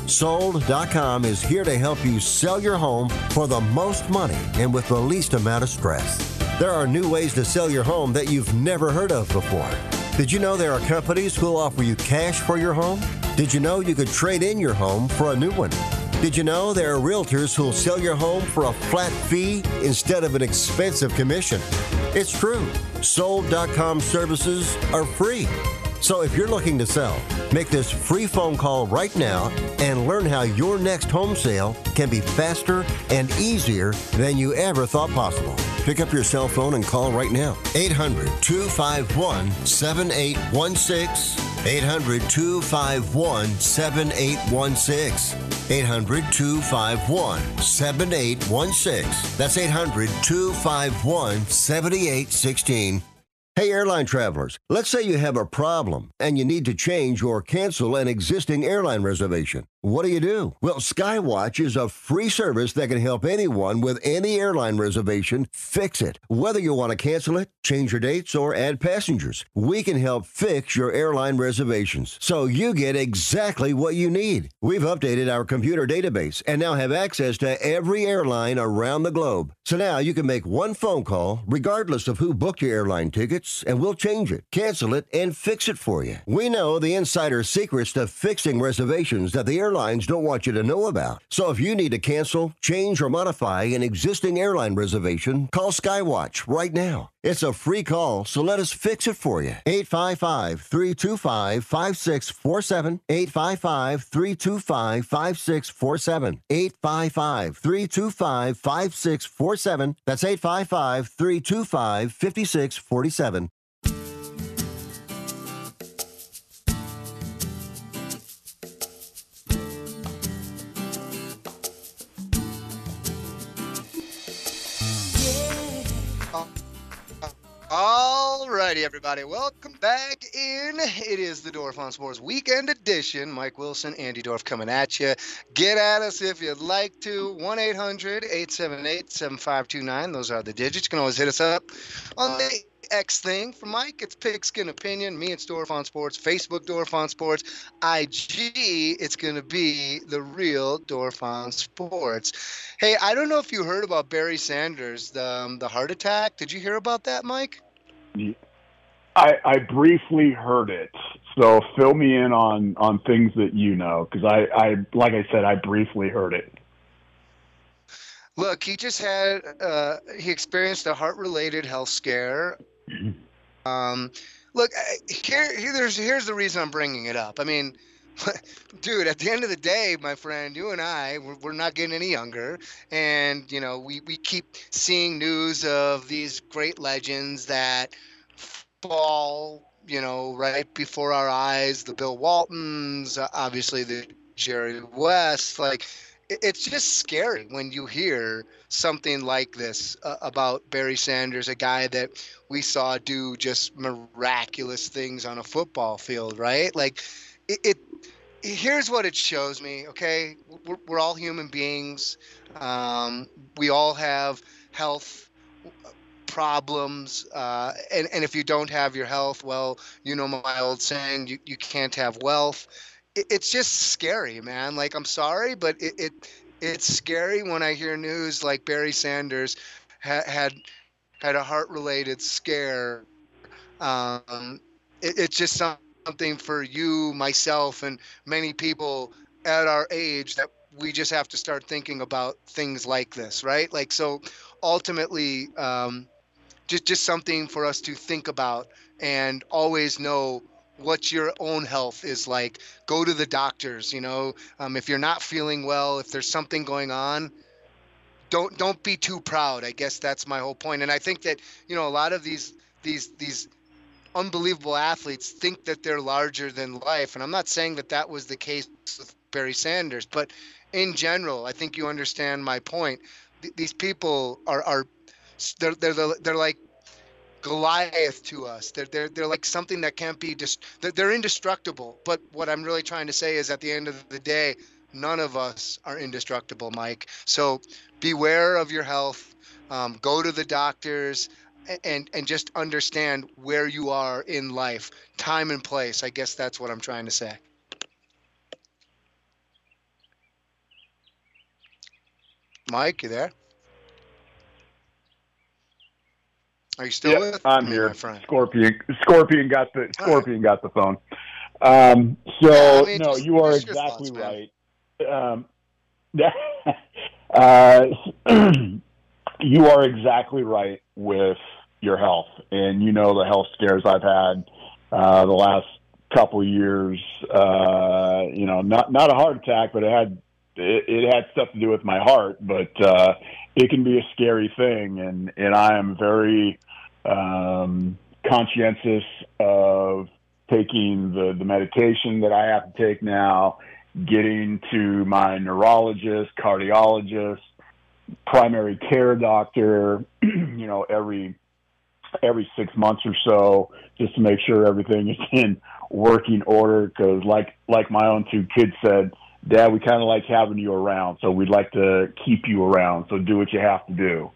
Sold dot com is here to help you sell your home for the most money and with the least amount of stress. There are new ways to sell your home that you've never heard of before. Did you know there are companies who'll offer you cash for your home? Did you know you could trade in your home for a new one? Did you know there are realtors who'll sell your home for a flat fee instead of an expensive commission? It's true. Sold dot com services are free. So if you're looking to sell, make this free phone call right now and learn how your next home sale can be faster and easier than you ever thought possible. Pick up your cell phone and call right now. eight hundred, two five one, seven eight one six. eight hundred, two five one, seven eight one six. eight hundred, two five one, seven eight one six. That's eight hundred, two five one, seven eight one six. Hey, airline travelers, let's say you have a problem and you need to change or cancel an existing airline reservation. What do you do? Well, Skywatch is a free service that can help anyone with any airline reservation fix it. Whether you want to cancel it, change your dates, or add passengers, we can help fix your airline reservations so you get exactly what you need. We've updated our computer database and now have access to every airline around the globe. So now you can make one phone call regardless of who booked your airline tickets, and we'll change it, cancel it, and fix it for you. We know the insider secrets to fixing reservations that the airlines don't want you to know about. So if you need to cancel, change, or modify an existing airline reservation, call Skywatch right now. It's a free call, so let us fix it for you. eight five five, three two five, five six four seven. eight five five, three two five, five six four seven. eight five five, three two five, five six four seven. That's eight five five, three two five, five six four seven. All righty, everybody. Welcome back in. It is the Dorf on Sports Weekend Edition. Mike Wilson, Andy Dorf coming at you. Get at us if you'd like to. one eight hundred, eight seven eight, seven five two nine. Those are the digits. You can always hit us up on the X thing. For Mike, it's Pigskin Opinion. Me, it's Dorf on Sports. Facebook, Dorf on Sports. I G, it's going to be the real Dorf on Sports. Hey, I don't know if you heard about Barry Sanders, the, um, the heart attack. Did you hear about that, Mike? I, I briefly heard it, so fill me in on, on things that you know, because I, I, like I said, I briefly heard it. Look, he just had, uh, he experienced a heart-related health scare. Um, look, here, here, there's, here's the reason I'm bringing it up. I mean, dude, at the end of the day, my friend, you and I, we're, we're not getting any younger. And, you know, we, we keep seeing news of these great legends that fall, you know, right before our eyes. The Bill Waltons, obviously the Jerry West. Like, it, it's just scary when you hear something like this uh, about Barry Sanders, a guy that we saw do just miraculous things on a football field, right? Like, it, it here's what it shows me, okay? We're, we're all human beings. Um, we all have health problems. Uh, and, and if you don't have your health, well, you know my old saying, you, you can't have wealth. It, it's just scary, man. Like, I'm sorry, but it, it it's scary when I hear news like Barry Sanders ha- had had a heart-related scare. Um, it, it's just something. something for you, myself, and many people at our age that we just have to start thinking about things like this, right? Like, so ultimately, um, just, just something for us to think about and always know what your own health is like. Go to the doctors, you know, um, if you're not feeling well, if there's something going on, don't, don't be too proud. I guess that's my whole point. And I think that, you know, a lot of these, these, these, unbelievable athletes think that they're larger than life. And I'm not saying that that was the case with Barry Sanders, but in general, I think you understand my point. Th- these people are, are they're, they're, they're like Goliath to us. They're, they're, they're like something that can't be, dis- they're, they're indestructible. But what I'm really trying to say is at the end of the day, none of us are indestructible, Mike. So beware of your health. Um, go to the doctors. And and just understand where you are in life, time and place. I guess that's what I'm trying to say. Mike, you there? Are you still yeah, with I'm me, here. my friend? Scorpion, Scorpion got the Scorpion got the phone. Um, so Yeah, I mean, no, just- you are just your exactly thoughts, right. Um, uh, you are exactly right with your health, and you know the health scares I've had uh, the last couple of years. Uh, you know, not not a heart attack, but it had it, it had stuff to do with my heart. But uh, it can be a scary thing, and and I am very um, conscientious of taking the the medication that I have to take now, getting to my neurologist, cardiologist, primary care doctor, you know, every every six months or so, just to make sure everything is in working order. Because like like my own two kids said, Dad, we kind of like having you around, so we'd like to keep you around. So do what you have to do.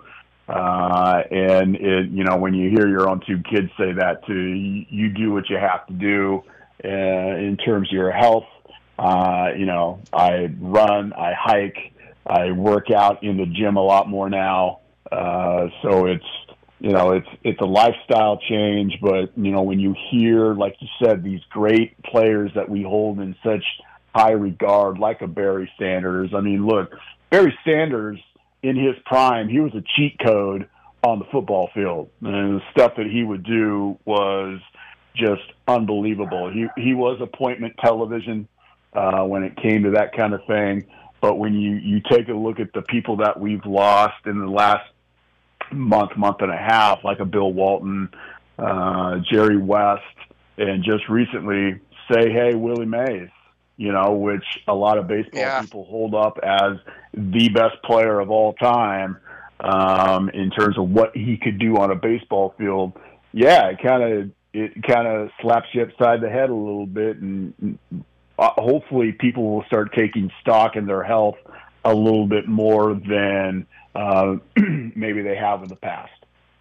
Uh, and it, you know, when you hear your own two kids say that too, you, you do what you have to do uh, in terms of your health. Uh, you know, I run, I hike, I work out in the gym a lot more now. Uh, so it's, you know, it's, it's a lifestyle change, but you know, when you hear, like you said, these great players that we hold in such high regard, like a Barry Sanders. I mean, look, Barry Sanders in his prime, he was a cheat code on the football field, and the stuff that he would do was just unbelievable. He, he was appointment television. Uh, when it came to that kind of thing. But when you, you take a look at the people that we've lost in the last month, month and a half, like a Bill Walton, uh, Jerry West, and just recently, say, hey, Willie Mays, you know, which a lot of baseball Yeah. people hold up as the best player of all time um, in terms of what he could do on a baseball field. Yeah, it kind of it kind of slaps you upside the head a little bit, and Uh, hopefully people will start taking stock in their health a little bit more than uh, maybe they have in the past.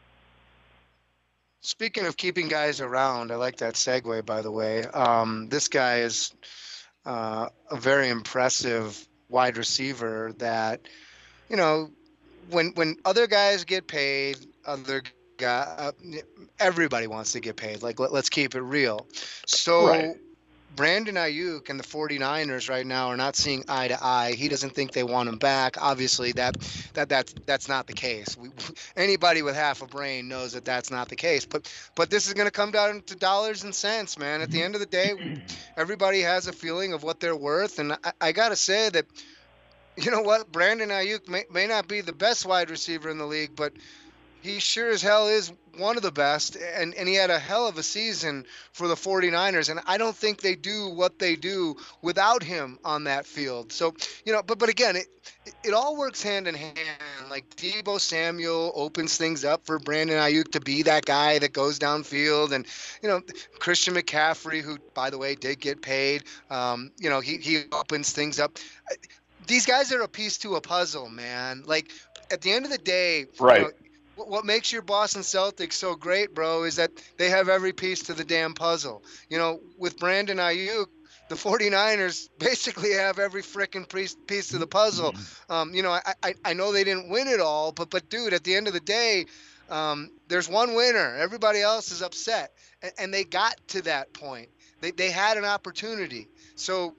Speaking of keeping guys around, I like that segue, by the way. Um, this guy is uh, a very impressive wide receiver that, you know, when when other guys get paid, other guy, uh, everybody wants to get paid. Like, let, let's keep it real. So Right. Brandon Ayuk and the 49ers right now are not seeing eye to eye. He doesn't think they want him back. Obviously, that that that's that's not the case. We, anybody with half a brain knows that that's not the case. But but this is going to come down to dollars and cents, man. At the end of the day, everybody has a feeling of what they're worth, and I, I got to say that, you know what, Brandon Ayuk may, may not be the best wide receiver in the league, but he sure as hell is one of the best, and, and he had a hell of a season for the 49ers, and I don't think they do what they do without him on that field. So, you know, but but again, it it all works hand in hand. Like Deebo Samuel opens things up for Brandon Ayuk to be that guy that goes downfield, and, you know, Christian McCaffrey, who, by the way, did get paid, um, you know, he, he opens things up. These guys are a piece to a puzzle, man. Like, at the end of the day, Right. you know, what makes your Boston Celtics so great, bro, is that they have every piece to the damn puzzle. You know, with Brandon Ayuk, the 49ers basically have every frickin' piece, piece to the puzzle. Um, you know, I, I I know they didn't win it all, but but dude, at the end of the day, um, there's one winner. Everybody else is upset, and, and they got to that point. They they had an opportunity. So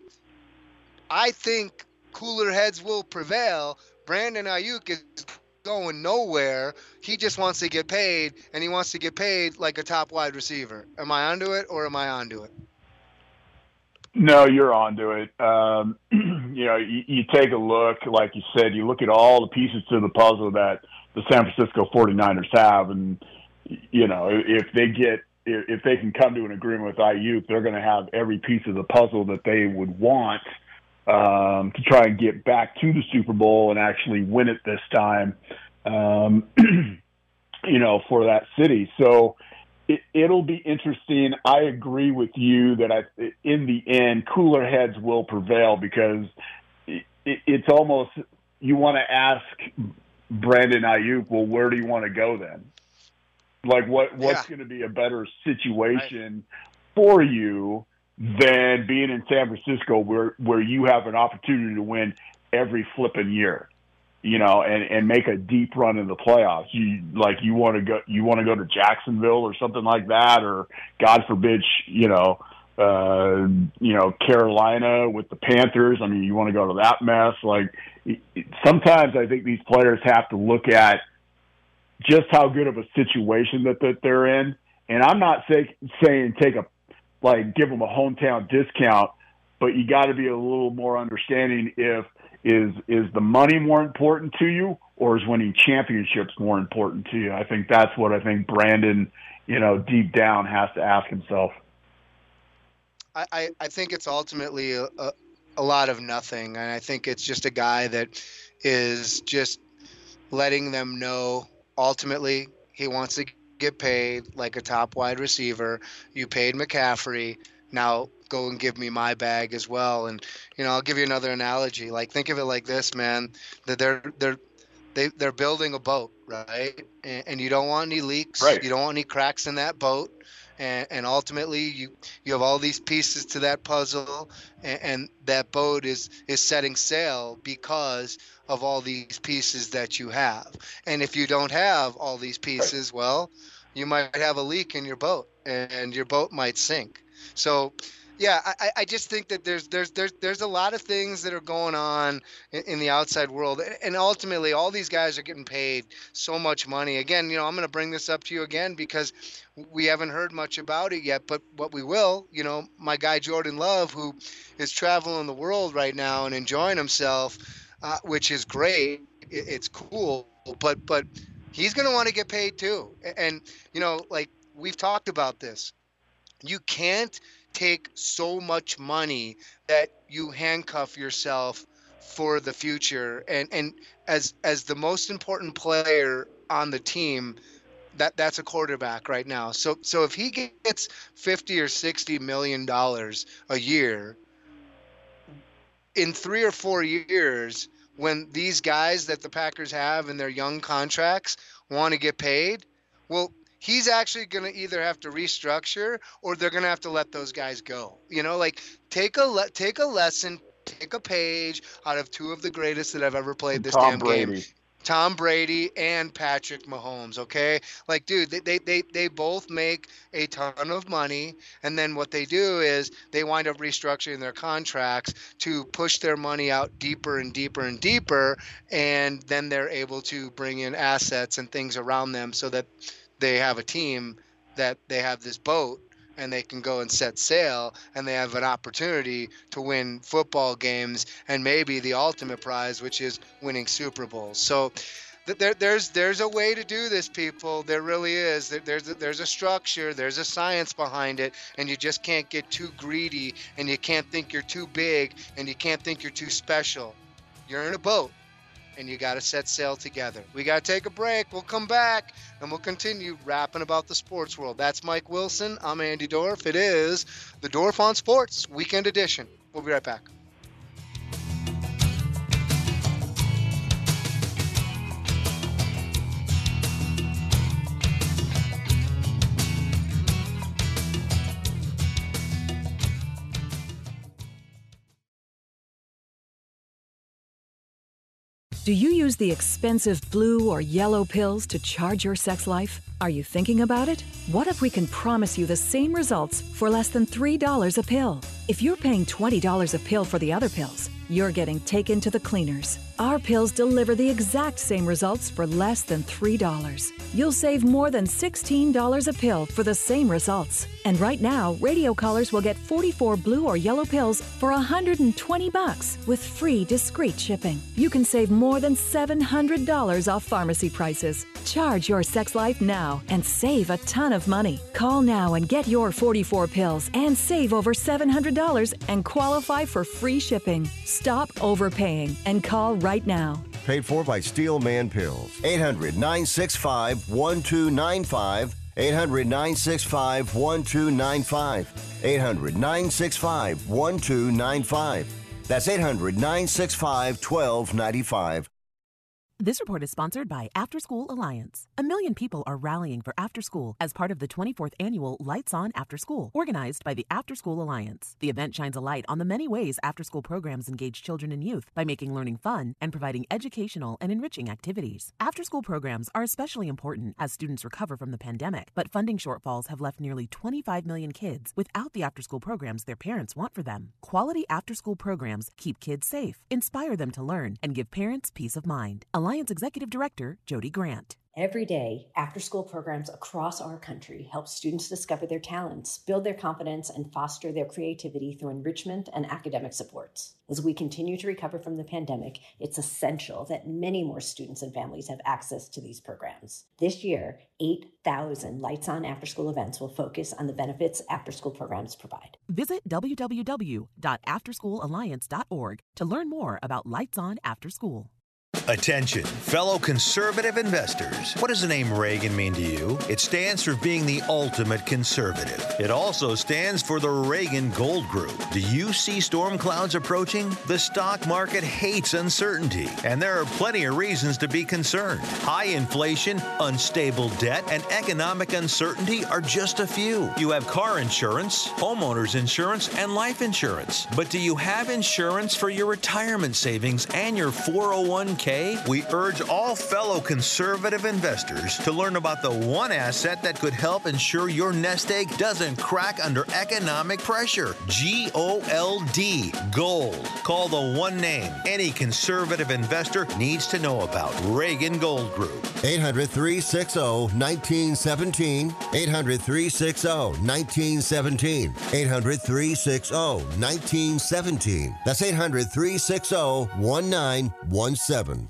I think cooler heads will prevail. Brandon Ayuk is going nowhere. He just wants to get paid, and he wants to get paid like a top wide receiver. Am I onto it, or am I onto it? No, you're onto it. Um, you know, you, you take a look, like you said, you look at all the pieces to the puzzle that the San Francisco 49ers have, and, you know, if they get, if they can come to an agreement with Ayuk, they're going to have every piece of the puzzle that they would want um, to try and get back to the Super Bowl and actually win it this time, um, you know, for that city. So it, it'll be interesting. I agree with you that I, in the end, cooler heads will prevail, because it, it, it's almost, you want to ask Brandon Ayuk, well, where do you want to go then? Like, what what's Yeah. going to be a better situation for you than being in San Francisco, where where you have an opportunity to win every flipping year? you know, and, and make a deep run in the playoffs. You like you want to go, you want to go to Jacksonville or something like that, or God forbid, you know, uh, you know, Carolina with the Panthers. I mean, you want to go to that mess. Like sometimes I think these players have to look at just how good of a situation that, that they're in. And I'm not say, saying take a, like give them a hometown discount, but you got to be a little more understanding if, Is is the money more important to you, or is winning championships more important to you? I think that's what I think Brandon, you know, deep down has to ask himself. I, I, I think it's ultimately a, a, a lot of nothing, and I think it's just a guy that is just letting them know ultimately he wants to get paid like a top wide receiver. You paid McCaffrey. Now go and give me my bag as well. And, you know, I'll give you another analogy. Like, think of it like this, man, that they're, they're, they, they're building a boat, right? And, and you don't want any leaks. Right. You don't want any cracks in that boat. And, and ultimately you, you have all these pieces to that puzzle, and, and that boat is, is setting sail because of all these pieces that you have. And if you don't have all these pieces, well, you might have a leak in your boat and your boat might sink. So, yeah, I, I just think that there's there's there's there's a lot of things that are going on in, in the outside world, and ultimately all these guys are getting paid so much money. Again, you know, I'm going to bring this up to you again because we haven't heard much about it yet, but what we will, you know, my guy Jordan Love, who is traveling the world right now and enjoying himself, uh, which is great. It, it's cool, but but he's going to want to get paid too. And you know, like we've talked about this. You can't take so much money that you handcuff yourself for the future. And and as as the most important player on the team, that that's a quarterback right now. So so if he gets fifty or sixty million dollars a year, in three or four years, when these guys that the Packers have in their young contracts want to get paid, well, he's actually going to either have to restructure or they're going to have to let those guys go. You know, like take a le- take a lesson, take a page out of two of the greatest that I've ever played this Tom damn Brady. game. Tom Brady and Patrick Mahomes, okay? Like, dude, they, they, they, they both make a ton of money, and then what they do is they wind up restructuring their contracts to push their money out deeper and deeper and deeper, and then they're able to bring in assets and things around them so that they have a team that they have this boat and they can go and set sail, and they have an opportunity to win football games and maybe the ultimate prize, which is winning Super Bowls. So th- there, there's there's a way to do this, people. There really is. There, there's a, there's a structure. There's a science behind it, and you just can't get too greedy, and you can't think you're too big, and you can't think you're too special. You're in a boat, and you got to set sail together. We got to take a break. We'll come back, and we'll continue rapping about the sports world. That's Mike Wilson. I'm Andy Dorff. It is the Dorff on Sports Weekend Edition. We'll be right back. Do you use the expensive blue or yellow pills to charge your sex life? Are you thinking about it? What if we can promise you the same results for less than three dollars a pill? If you're paying twenty dollars a pill for the other pills, you're getting taken to the cleaners. Our pills deliver the exact same results for less than three dollars. You'll save more than sixteen dollars a pill for the same results. And right now, radio callers will get forty-four blue or yellow pills for one hundred twenty bucks with free discreet shipping. You can save more than seven hundred dollars off pharmacy prices. Charge your sex life now and save a ton of money. Call now and get your forty-four pills and save over seven hundred dollars and qualify for free shipping. Stop overpaying and call right now. Paid for by Steel Man Pills. eight hundred, nine six five, one two nine five. eight hundred, nine six five, one two nine five. eight hundred, nine six five, one two nine five. That's eight hundred, nine six five, one two nine five. This report is sponsored by After School Alliance. A million people are rallying for after school as part of the twenty-fourth annual Lights On After School, organized by the After School Alliance. The event shines a light on the many ways after-school programs engage children and youth by making learning fun and providing educational and enriching activities. After-school programs are especially important as students recover from the pandemic, but funding shortfalls have left nearly twenty-five million kids without the after-school programs their parents want for them. Quality after-school programs keep kids safe, inspire them to learn, and give parents peace of mind. Alliance Executive Director Jody Grant. Every day, after-school programs across our country help students discover their talents, build their confidence, and foster their creativity through enrichment and academic supports. As we continue to recover from the pandemic, it's essential that many more students and families have access to these programs. This year, eight thousand Lights On after-school events will focus on the benefits after-school programs provide. Visit w w w dot after school alliance dot org to learn more about Lights On After School. Attention, fellow conservative investors. What does the name Reagan mean to you? It stands for being the ultimate conservative. It also stands for the Reagan Gold Group. Do you see storm clouds approaching? The stock market hates uncertainty, and there are plenty of reasons to be concerned. High inflation, unstable debt, and economic uncertainty are just a few. You have car insurance, homeowners insurance, and life insurance. But do you have insurance for your retirement savings and your four oh one k? We urge all fellow conservative investors to learn about the one asset that could help ensure your nest egg doesn't crack under economic pressure. G O L D, gold. Call the one name any conservative investor needs to know about. Reagan Gold Group. eight hundred, three six zero, one nine one seven. eight hundred, three six zero, one nine one seven. eight hundred, three six zero, one nine one seven. That's eight hundred, three six zero, one nine one seven.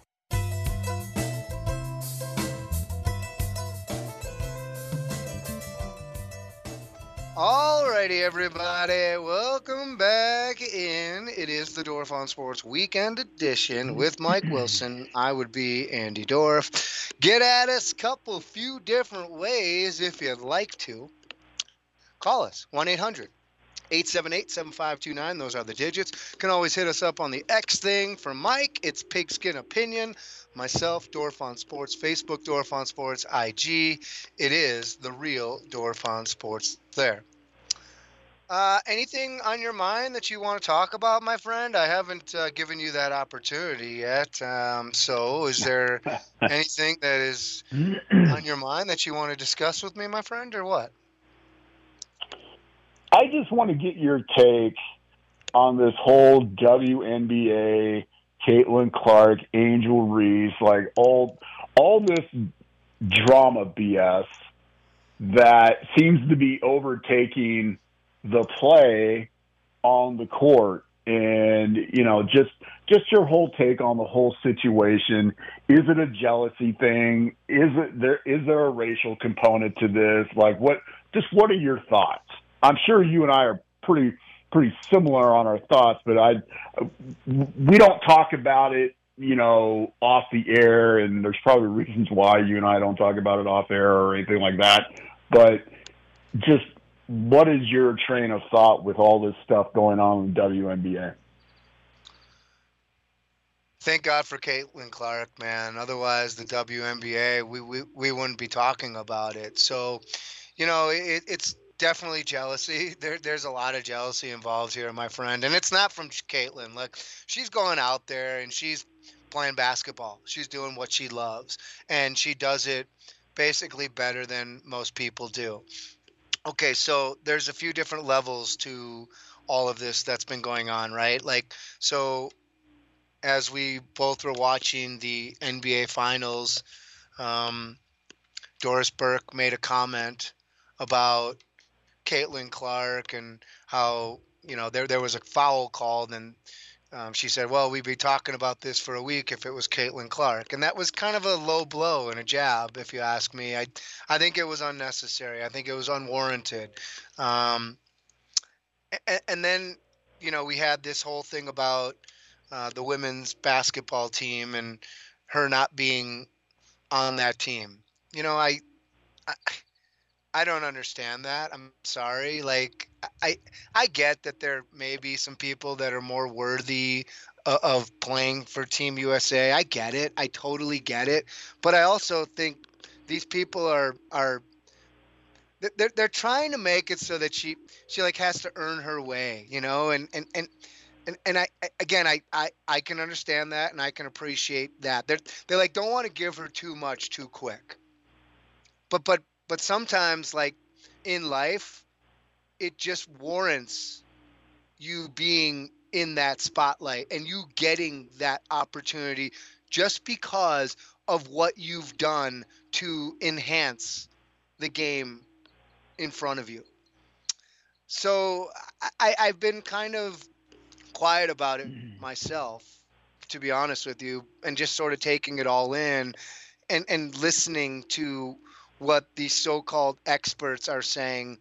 Alrighty, everybody, welcome back in. It is the Dorf on Sports Weekend Edition with Mike Wilson. I would be Andy Dorf. Get at us a couple few different ways if you'd like to. Call us, one eight hundred, eight seven eight, seven five two nine. Those are the digits. Can always hit us up on the X thing. For Mike, it's Pigskin Opinion. Myself, Dorf on Sports. Facebook, Dorf on Sports. I G. It is the real Dorf on Sports there. Uh, anything on your mind that you want to talk about, my friend? I haven't uh, given you that opportunity yet. Um, so is there anything that is on your mind that you want to discuss with me, my friend, or what? I just want to get your take on this whole W N B A, Caitlin Clark, Angel Reese, like all all this drama B S that seems to be overtaking the play on the court. And, you know, just just your whole take on the whole situation. Is it a jealousy thing? Is it there is there a racial component to this? Like what just what are your thoughts? I'm sure you and I are pretty pretty similar on our thoughts, but I we don't talk about it, you know, off the air, and there's probably reasons why you and I don't talk about it off air or anything like that. But just what is your train of thought with all this stuff going on in the W N B A? Thank God for Caitlin Clark, man. Otherwise, the W N B A, we we, we wouldn't be talking about it. So, you know, it, it's definitely jealousy. There, there's a lot of jealousy involved here, my friend. And it's not from Caitlin. Look, she's going out there and she's playing basketball. She's doing what she loves. And she does it basically better than most people do. Okay, so there's a few different levels to all of this that's been going on, right? Like, so as we both were watching the N B A Finals, um, Doris Burke made a comment about Caitlin Clark and how, you know, there there was a foul called, and um, she said, well, we'd be talking about this for a week if it was Caitlin Clark. And that was kind of a low blow and a jab, if you ask me. I I think it was unnecessary. I think it was unwarranted. Um, and, and then, you know, we had this whole thing about uh, the women's basketball team and her not being on that team. You know, I, I I don't understand that. I'm sorry. Like, I I get that there may be some people that are more worthy of, of playing for Team U S A. I get it. I totally get it. But I also think these people are are they're they're trying to make it so that she she like has to earn her way, you know, and and and. And, and I again I, I, I can understand that, and I can appreciate that. They're they like don't want to give her too much too quick. But but but sometimes, like in life, it just warrants you being in that spotlight and you getting that opportunity just because of what you've done to enhance the game in front of you. So I, I've been kind of quiet about it myself, to be honest with you, and just sort of taking it all in and, and listening to what these so-called experts are saying.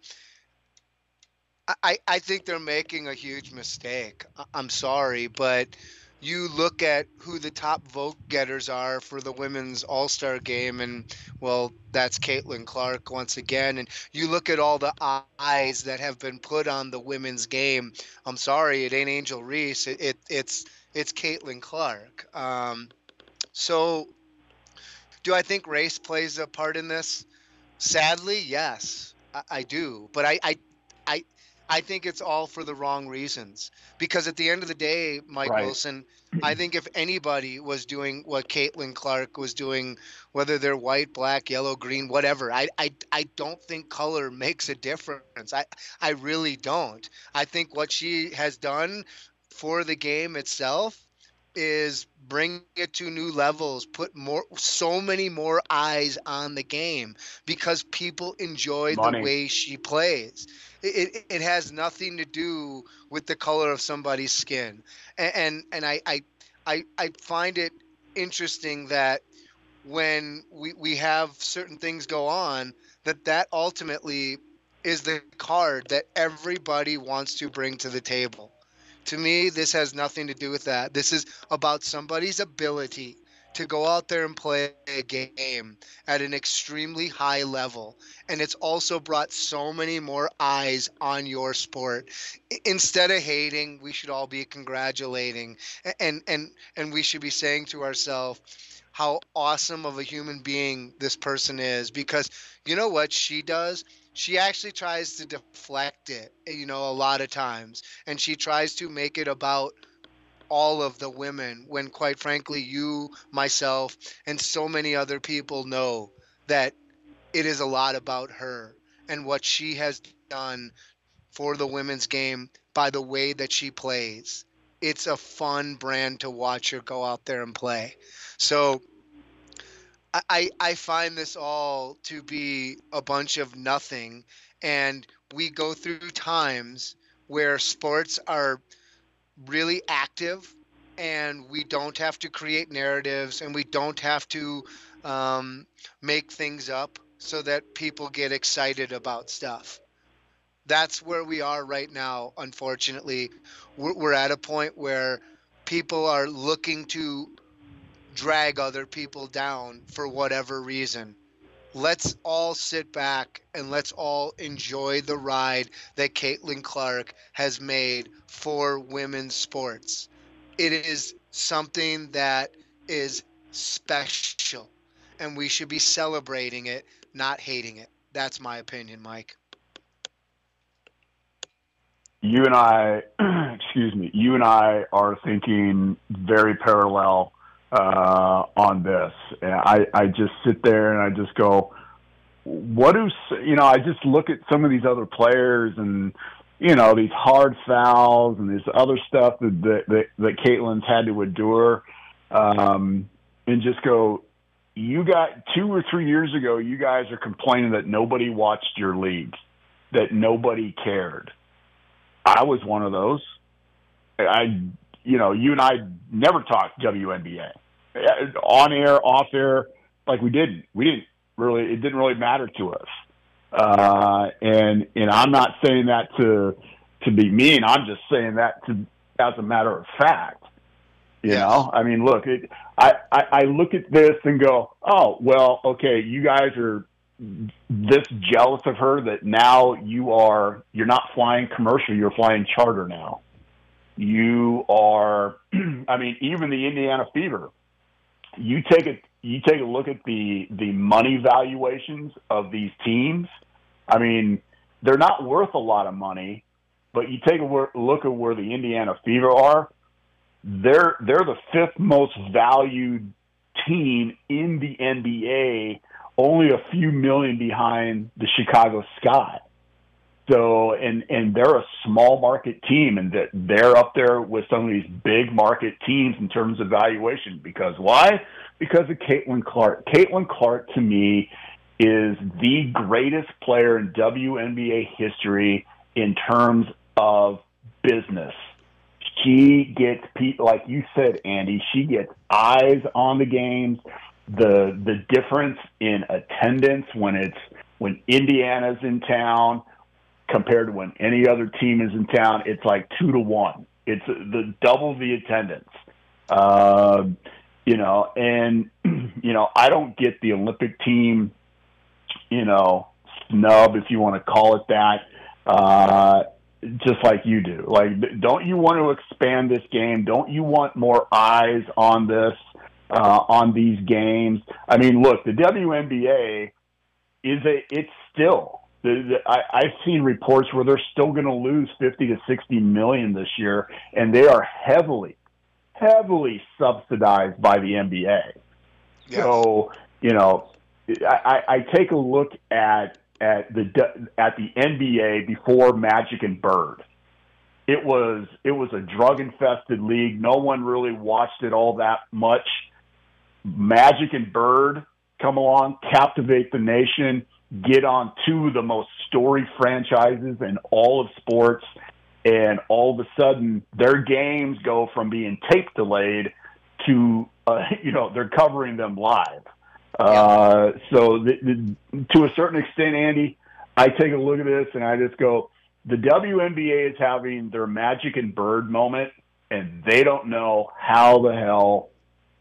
I, I think they're making a huge mistake. I'm sorry, but you look at who the top vote getters are for the women's all-star game, and, well, that's Caitlin Clark once again. And you look at all the eyes that have been put on the women's game. I'm sorry, it ain't Angel Reese. It, it it's it's Caitlin Clark. Um, so do I think race plays a part in this? Sadly, yes, I, I do. But I, I I I think it's all for the wrong reasons. Because at the end of the day, Mike Right. Wilson, I think if anybody was doing what Caitlin Clark was doing, whether they're white, black, yellow, green, whatever, I I, I don't think color makes a difference. I, I really don't. I think what she has done for the game itself is bring it to new levels, put more, so many more eyes on the game because people enjoy Money. the way she plays. It, it it has nothing to do with the color of somebody's skin, and and, and I, I I I find it interesting that when we we have certain things go on, that that ultimately is the card that everybody wants to bring to the table. To me, this has nothing to do with that. This is about somebody's ability to go out there and play a game at an extremely high level. And it's also brought so many more eyes on your sport. I- Instead of hating, we should all be congratulating. A- And and and we should be saying to ourselves how awesome of a human being this person is, because you know what she does? She actually tries to deflect it, you know, a lot of times. And she tries to make it about all of the women when, quite frankly, you, myself, and so many other people know that it is a lot about her and what she has done for the women's game by the way that she plays. It's a fun brand to watch her go out there and play. So I, I I find this all to be a bunch of nothing. And we go through times where sports are really active and we don't have to create narratives and we don't have to um, make things up so that people get excited about stuff. That's where we are right now. Unfortunately, we're, we're at a point where people are looking to drag other people down for whatever reason. Let's all sit back and let's all enjoy the ride that Caitlin Clark has made for women's sports. It is something that is special, and we should be celebrating it, not hating it. That's my opinion, Mike. You and I, excuse me, you and I are thinking very parallel uh, on this. And I, I just sit there and I just go, what do, you know, I just look at some of these other players and, you know, these hard fouls and this other stuff that, that, that, that Caitlin's had to endure, um, and just go, you got two or three years ago, you guys are complaining that nobody watched your league, that nobody cared. I was one of those. I, you know, you and I never talked W N B A on air, off air, like we didn't. We didn't really. It didn't really matter to us. Uh, and and I'm not saying that to to be mean. I'm just saying that to as a matter of fact. You Yes. know, I mean, look, it, I, I I look at this and go, oh well, okay, you guys are this jealous of her that now you are you're not flying commercial, you're flying charter now. You are, I mean, even the Indiana Fever. You take a you take a look at the the money valuations of these teams. I mean, they're not worth a lot of money, but you take a look at where the Indiana Fever are. They're they're the fifth most valued team in the N B A, only a few million behind the Chicago Sky. So, and, and they're a small market team, and that they're up there with some of these big market teams in terms of valuation. Because why? Because of Caitlin Clark. Caitlin Clark, to me, is the greatest player in W N B A history in terms of business. She gets people, like you said, Andy, she gets eyes on the games. The the difference in attendance when it's when Indiana's in town compared to when any other team is in town, it's like two to one. It's the double the attendance. Uh, you know, and you know, I don't get the Olympic team, you know, snub, if you want to call it that. Uh, just like you do. Like, don't you want to expand this game? Don't you want more eyes on this, uh, on these games? I mean, look, the W N B A is a, it's still, the, the, I, I've seen reports where they're still going to lose fifty to sixty million this year, and they are heavily, heavily subsidized by the N B A. Yes. So, you know, I, I take a look at, at the at the N B A before Magic and Bird. It was it was a drug infested league. No one really watched it all that much. Magic and Bird come along, captivate the nation, get on two of the most storied franchises in all of sports, and all of a sudden their games go from being tape delayed to uh, you know, they're covering them live. Uh, so the, the, to a certain extent, Andy, I take a look at this and I just go, the W N B A is having their Magic and Bird moment, and they don't know how the hell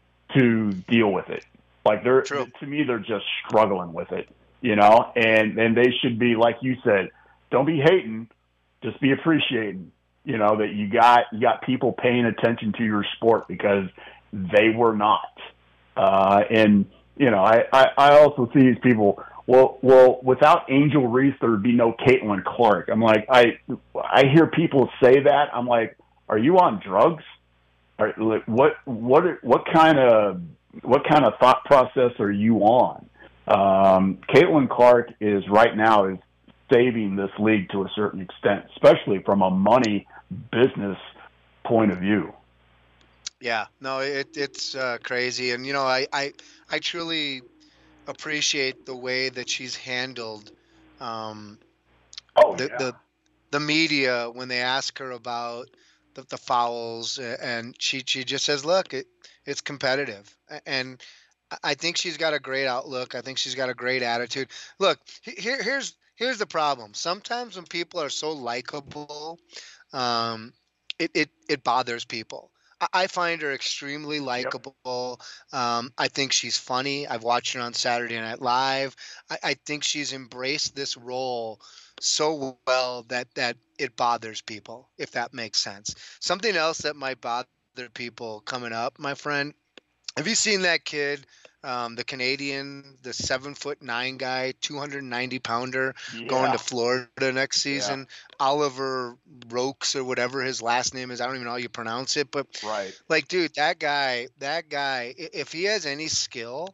to deal with it. Like, they're, True. to me, they're just struggling with it, you know, and, and they should be, like you said, don't be hating, just be appreciating, you know, that you got, you got people paying attention to your sport, because they were not. Uh, and, you know, I, I, I also see these people, well, well, without Angel Reese, there would be no Caitlin Clark. I'm like, I, I hear people say that. I'm like, are you on drugs? Are, like, what, what, what kind of, what kind of thought process are you on? Um, Caitlin Clark is right now is saving this league to a certain extent, especially from a money business point of view. Yeah, no, it, it's uh, crazy. And, you know, I, I, I truly appreciate the way that she's handled um, oh, the, yeah. the the media when they ask her about the, the fouls. And she, she just says, look, it, it's competitive. And I think she's got a great outlook. I think she's got a great attitude. Look, here, here's here's the problem. Sometimes when people are so likable, um, it, it, it bothers people. I find her extremely likable. Yep. Um, I think she's funny. I've watched her on Saturday Night Live. I, I think she's embraced this role so well that, that it bothers people, if that makes sense. Something else that might bother people coming up, my friend, have you seen that kid, um, the Canadian, the seven foot nine guy, two hundred ninety pounder, yeah. going to Florida next season? Yeah. Oliver Rokes or whatever his last name is. I don't even know how you pronounce it, but right. like, dude, that guy, that guy, if he has any skill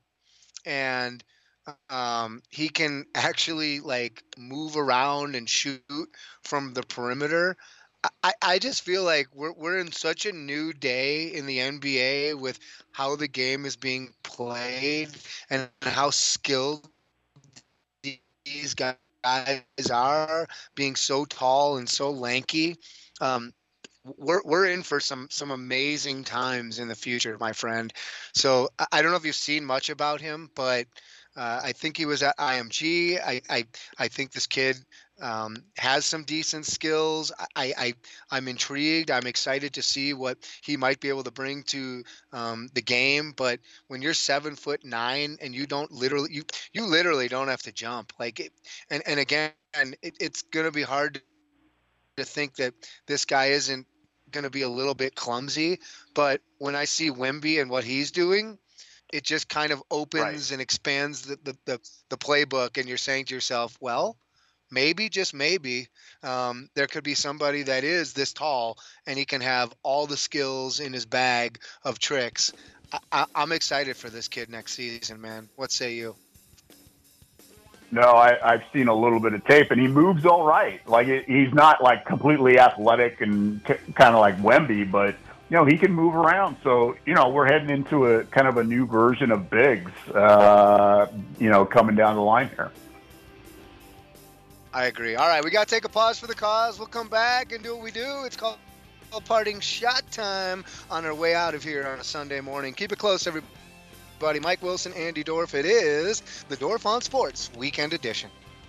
and um, he can actually like move around and shoot from the perimeter, I, I just feel like we're we're in such a new day in the N B A with how the game is being played and how skilled these guys are, being so tall and so lanky. Um, we're we're in for some some amazing times in the future, my friend. So I don't know if you've seen much about him, but uh, I think he was at I M G. I I, I think this kid um, has some decent skills. I, I, I'm intrigued. I'm excited to see what he might be able to bring to um, the game. But when you're seven foot nine and you don't literally, you, you literally don't have to jump. Like, it, and, and again, it, it's going to be hard to think that this guy isn't going to be a little bit clumsy. But when I see Wemby and what he's doing, it just kind of opens right. and expands the, the, the, the playbook. And you're saying to yourself, well, maybe, just maybe, um, there could be somebody that is this tall and he can have all the skills in his bag of tricks. I, I, I'm excited for this kid next season, man. What say you? No, I, I've seen a little bit of tape, and he moves all right. Like, it, he's not, like, completely athletic and c- kind of like Wemby, but, you know, he can move around. So, you know, we're heading into a kind of a new version of bigs, uh, you know, coming down the line here. I agree. All right, we got to take a pause for the cause. We'll come back and do what we do. It's called Parting Shot Time on our way out of here on a Sunday morning. Keep it close, everybody. Mike Wilson, Andy Dorf. It is the Dorf on Sports Weekend Edition.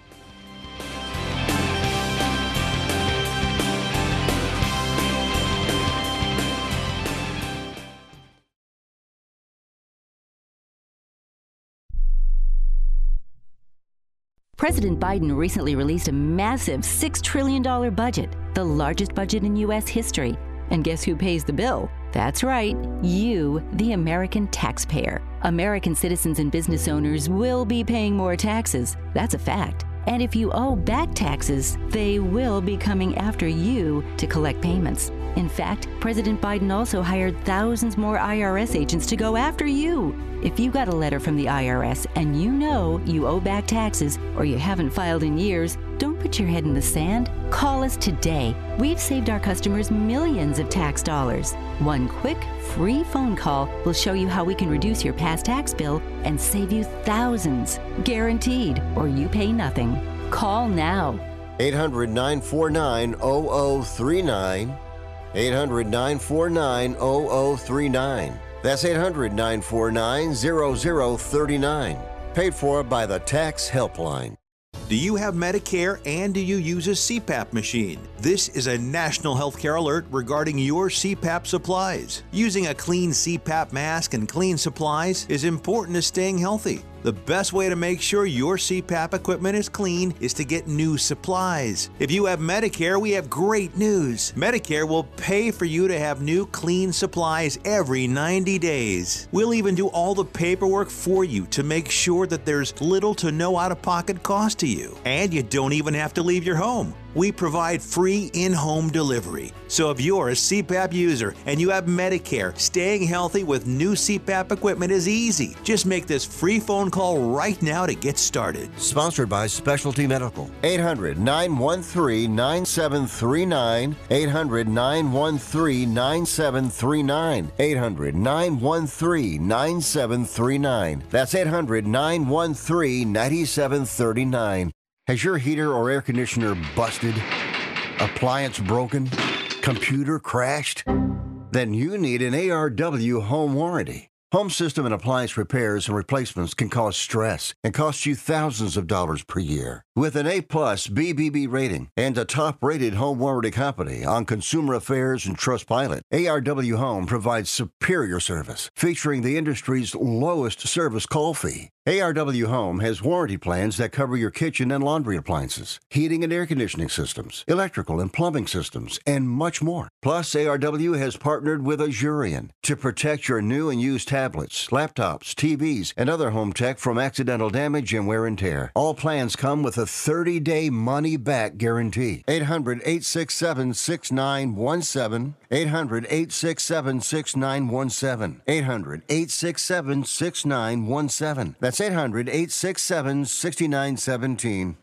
President Biden recently released a massive six trillion dollars budget, the largest budget in U S history. And guess who pays the bill? That's right, you, the American taxpayer. American citizens and business owners will be paying more taxes. That's a fact. And if you owe back taxes, they will be coming after you to collect payments. In fact, President Biden also hired thousands more I R S agents to go after you. If you got a letter from the I R S and you know you owe back taxes or you haven't filed in years, don't put your head in the sand. Call us today. We've saved our customers millions of tax dollars. One quick, free phone call will show you how we can reduce your past tax bill and save you thousands. Guaranteed, or you pay nothing. Call now. eight hundred, nine four nine, zero zero three nine. eight hundred, nine four nine, zero zero three nine. That's eight hundred, nine four nine, zero zero three nine. Paid for by the Tax Helpline. Do you have Medicare and do you use a C PAP machine? This is a national healthcare alert regarding your C PAP supplies. Using a clean C PAP mask and clean supplies is important to staying healthy. The best way to make sure your C PAP equipment is clean is to get new supplies. If you have Medicare, we have great news. Medicare will pay for you to have new clean supplies every ninety days. We'll even do all the paperwork for you to make sure that there's little to no out-of-pocket cost to you. And you don't even have to leave your home. We provide free in-home delivery. So if you're a C PAP user and you have Medicare, staying healthy with new C PAP equipment is easy. Just make this free phone call right now to get started. Sponsored by Specialty Medical. eight hundred, nine one three, nine seven three nine. eight hundred, nine one three, nine seven three nine. eight hundred, nine one three, nine seven three nine. That's eight hundred, nine one three, nine seven three nine. Has your heater or air conditioner busted? Appliance broken? Computer crashed? Then you need an A R W home warranty. Home system and appliance repairs and replacements can cause stress and cost you thousands of dollars per year. With an A-plus B B B rating and a top-rated home warranty company on Consumer Affairs and Trustpilot, A R W Home provides superior service, featuring the industry's lowest service call fee. A R W Home has warranty plans that cover your kitchen and laundry appliances, heating and air conditioning systems, electrical and plumbing systems, and much more. Plus, A R W has partnered with Azurion to protect your new and used tablets, laptops, T Vs, and other home tech from accidental damage and wear and tear. All plans come with a thirty-day money-back guarantee. eight hundred, eight six seven, six nine one seven. eight hundred, eight six seven, six nine one seven. eight hundred, eight six seven, six nine one seven. That's eight hundred, eight six seven, six nine one seven.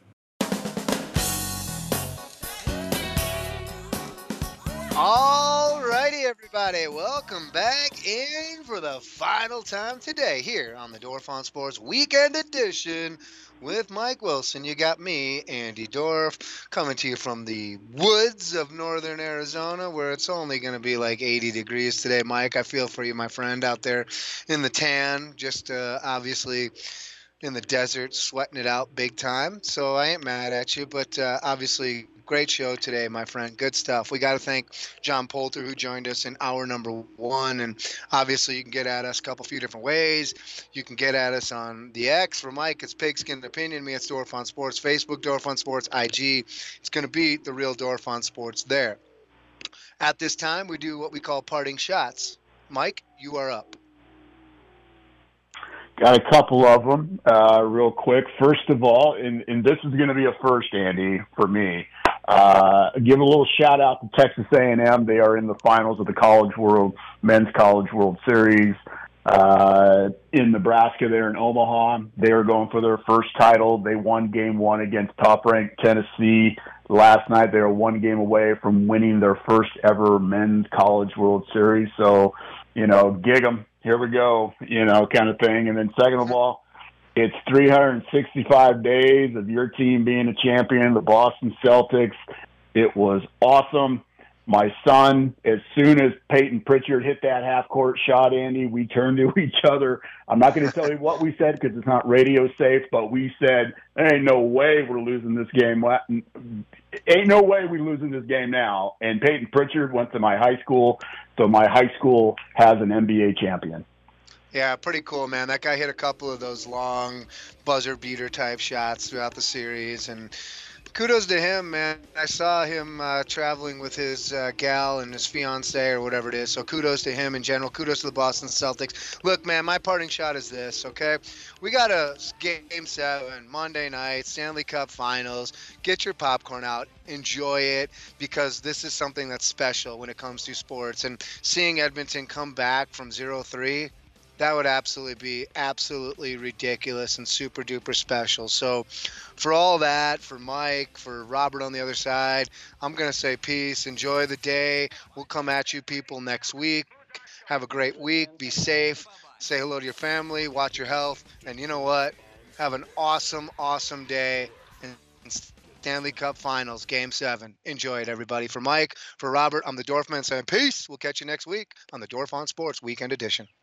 All righty, everybody. Welcome back in for the final time today here on the Dorf on Sports Weekend Edition with Mike Wilson. You got me, Andy Dorf, coming to you from the woods of northern Arizona, where it's only going to be like eighty degrees today. Mike, I feel for you, my friend, out there in the tan, just uh, obviously in the desert, sweating it out big time. So I ain't mad at you, but uh, obviously great show today, my friend. Good stuff. We got to thank John Poulter, who joined us in hour number one. And obviously, you can get at us a couple few different ways. You can get at us on the X. For Mike, it's Pigskin Opinion. Me, it's Dorf on Sports. Facebook, Dorf on Sports. I G, it's going to be the real Dorf on Sports there. At this time, we do what we call parting shots. Mike, you are up. Got a couple of them uh, real quick. First of all, and, and this is going to be a first, Andy, for me. Uh, give a little shout out to Texas A and M. They are in the finals of the College World Men's College World Series uh, in Nebraska. There in Omaha. They are going for their first title. They won game one against top-ranked Tennessee last night. They are one game away from winning their first ever Men's College World Series. So, you know, gig 'em. Here we go, you know, kind of thing. And then second of all, it's three hundred sixty-five days of your team being a champion, the Boston Celtics. It was awesome. My son, as soon as Peyton Pritchard hit that half-court shot, Andy, we turned to each other. I'm not going to tell you what we said because it's not radio safe, but we said, there ain't no way we're losing this game. Ain't no way we're losing this game now. And Peyton Pritchard went to my high school, so my high school has an N B A champion. Yeah, pretty cool, man. That guy hit a couple of those long buzzer beater type shots throughout the series, and kudos to him, man. I saw him uh, traveling with his uh, gal and his fiance or whatever it is. So kudos to him in general. Kudos to the Boston Celtics. Look, man, my parting shot is this, okay? We got a game seven, Monday night, Stanley Cup Finals. Get your popcorn out. Enjoy it, because this is something that's special when it comes to sports. And seeing Edmonton come back from zero three, that would absolutely be absolutely ridiculous and super duper special. So for all that, for Mike, for Robert on the other side, I'm going to say peace. Enjoy the day. We'll come at you people next week. Have a great week. Be safe. Say hello to your family. Watch your health. And you know what? Have an awesome, awesome day. And Stanley Cup Finals, Game seven. Enjoy it, everybody. For Mike, for Robert, I'm the Dorfman saying peace. We'll catch you next week on the Dorf on Sports Weekend Edition.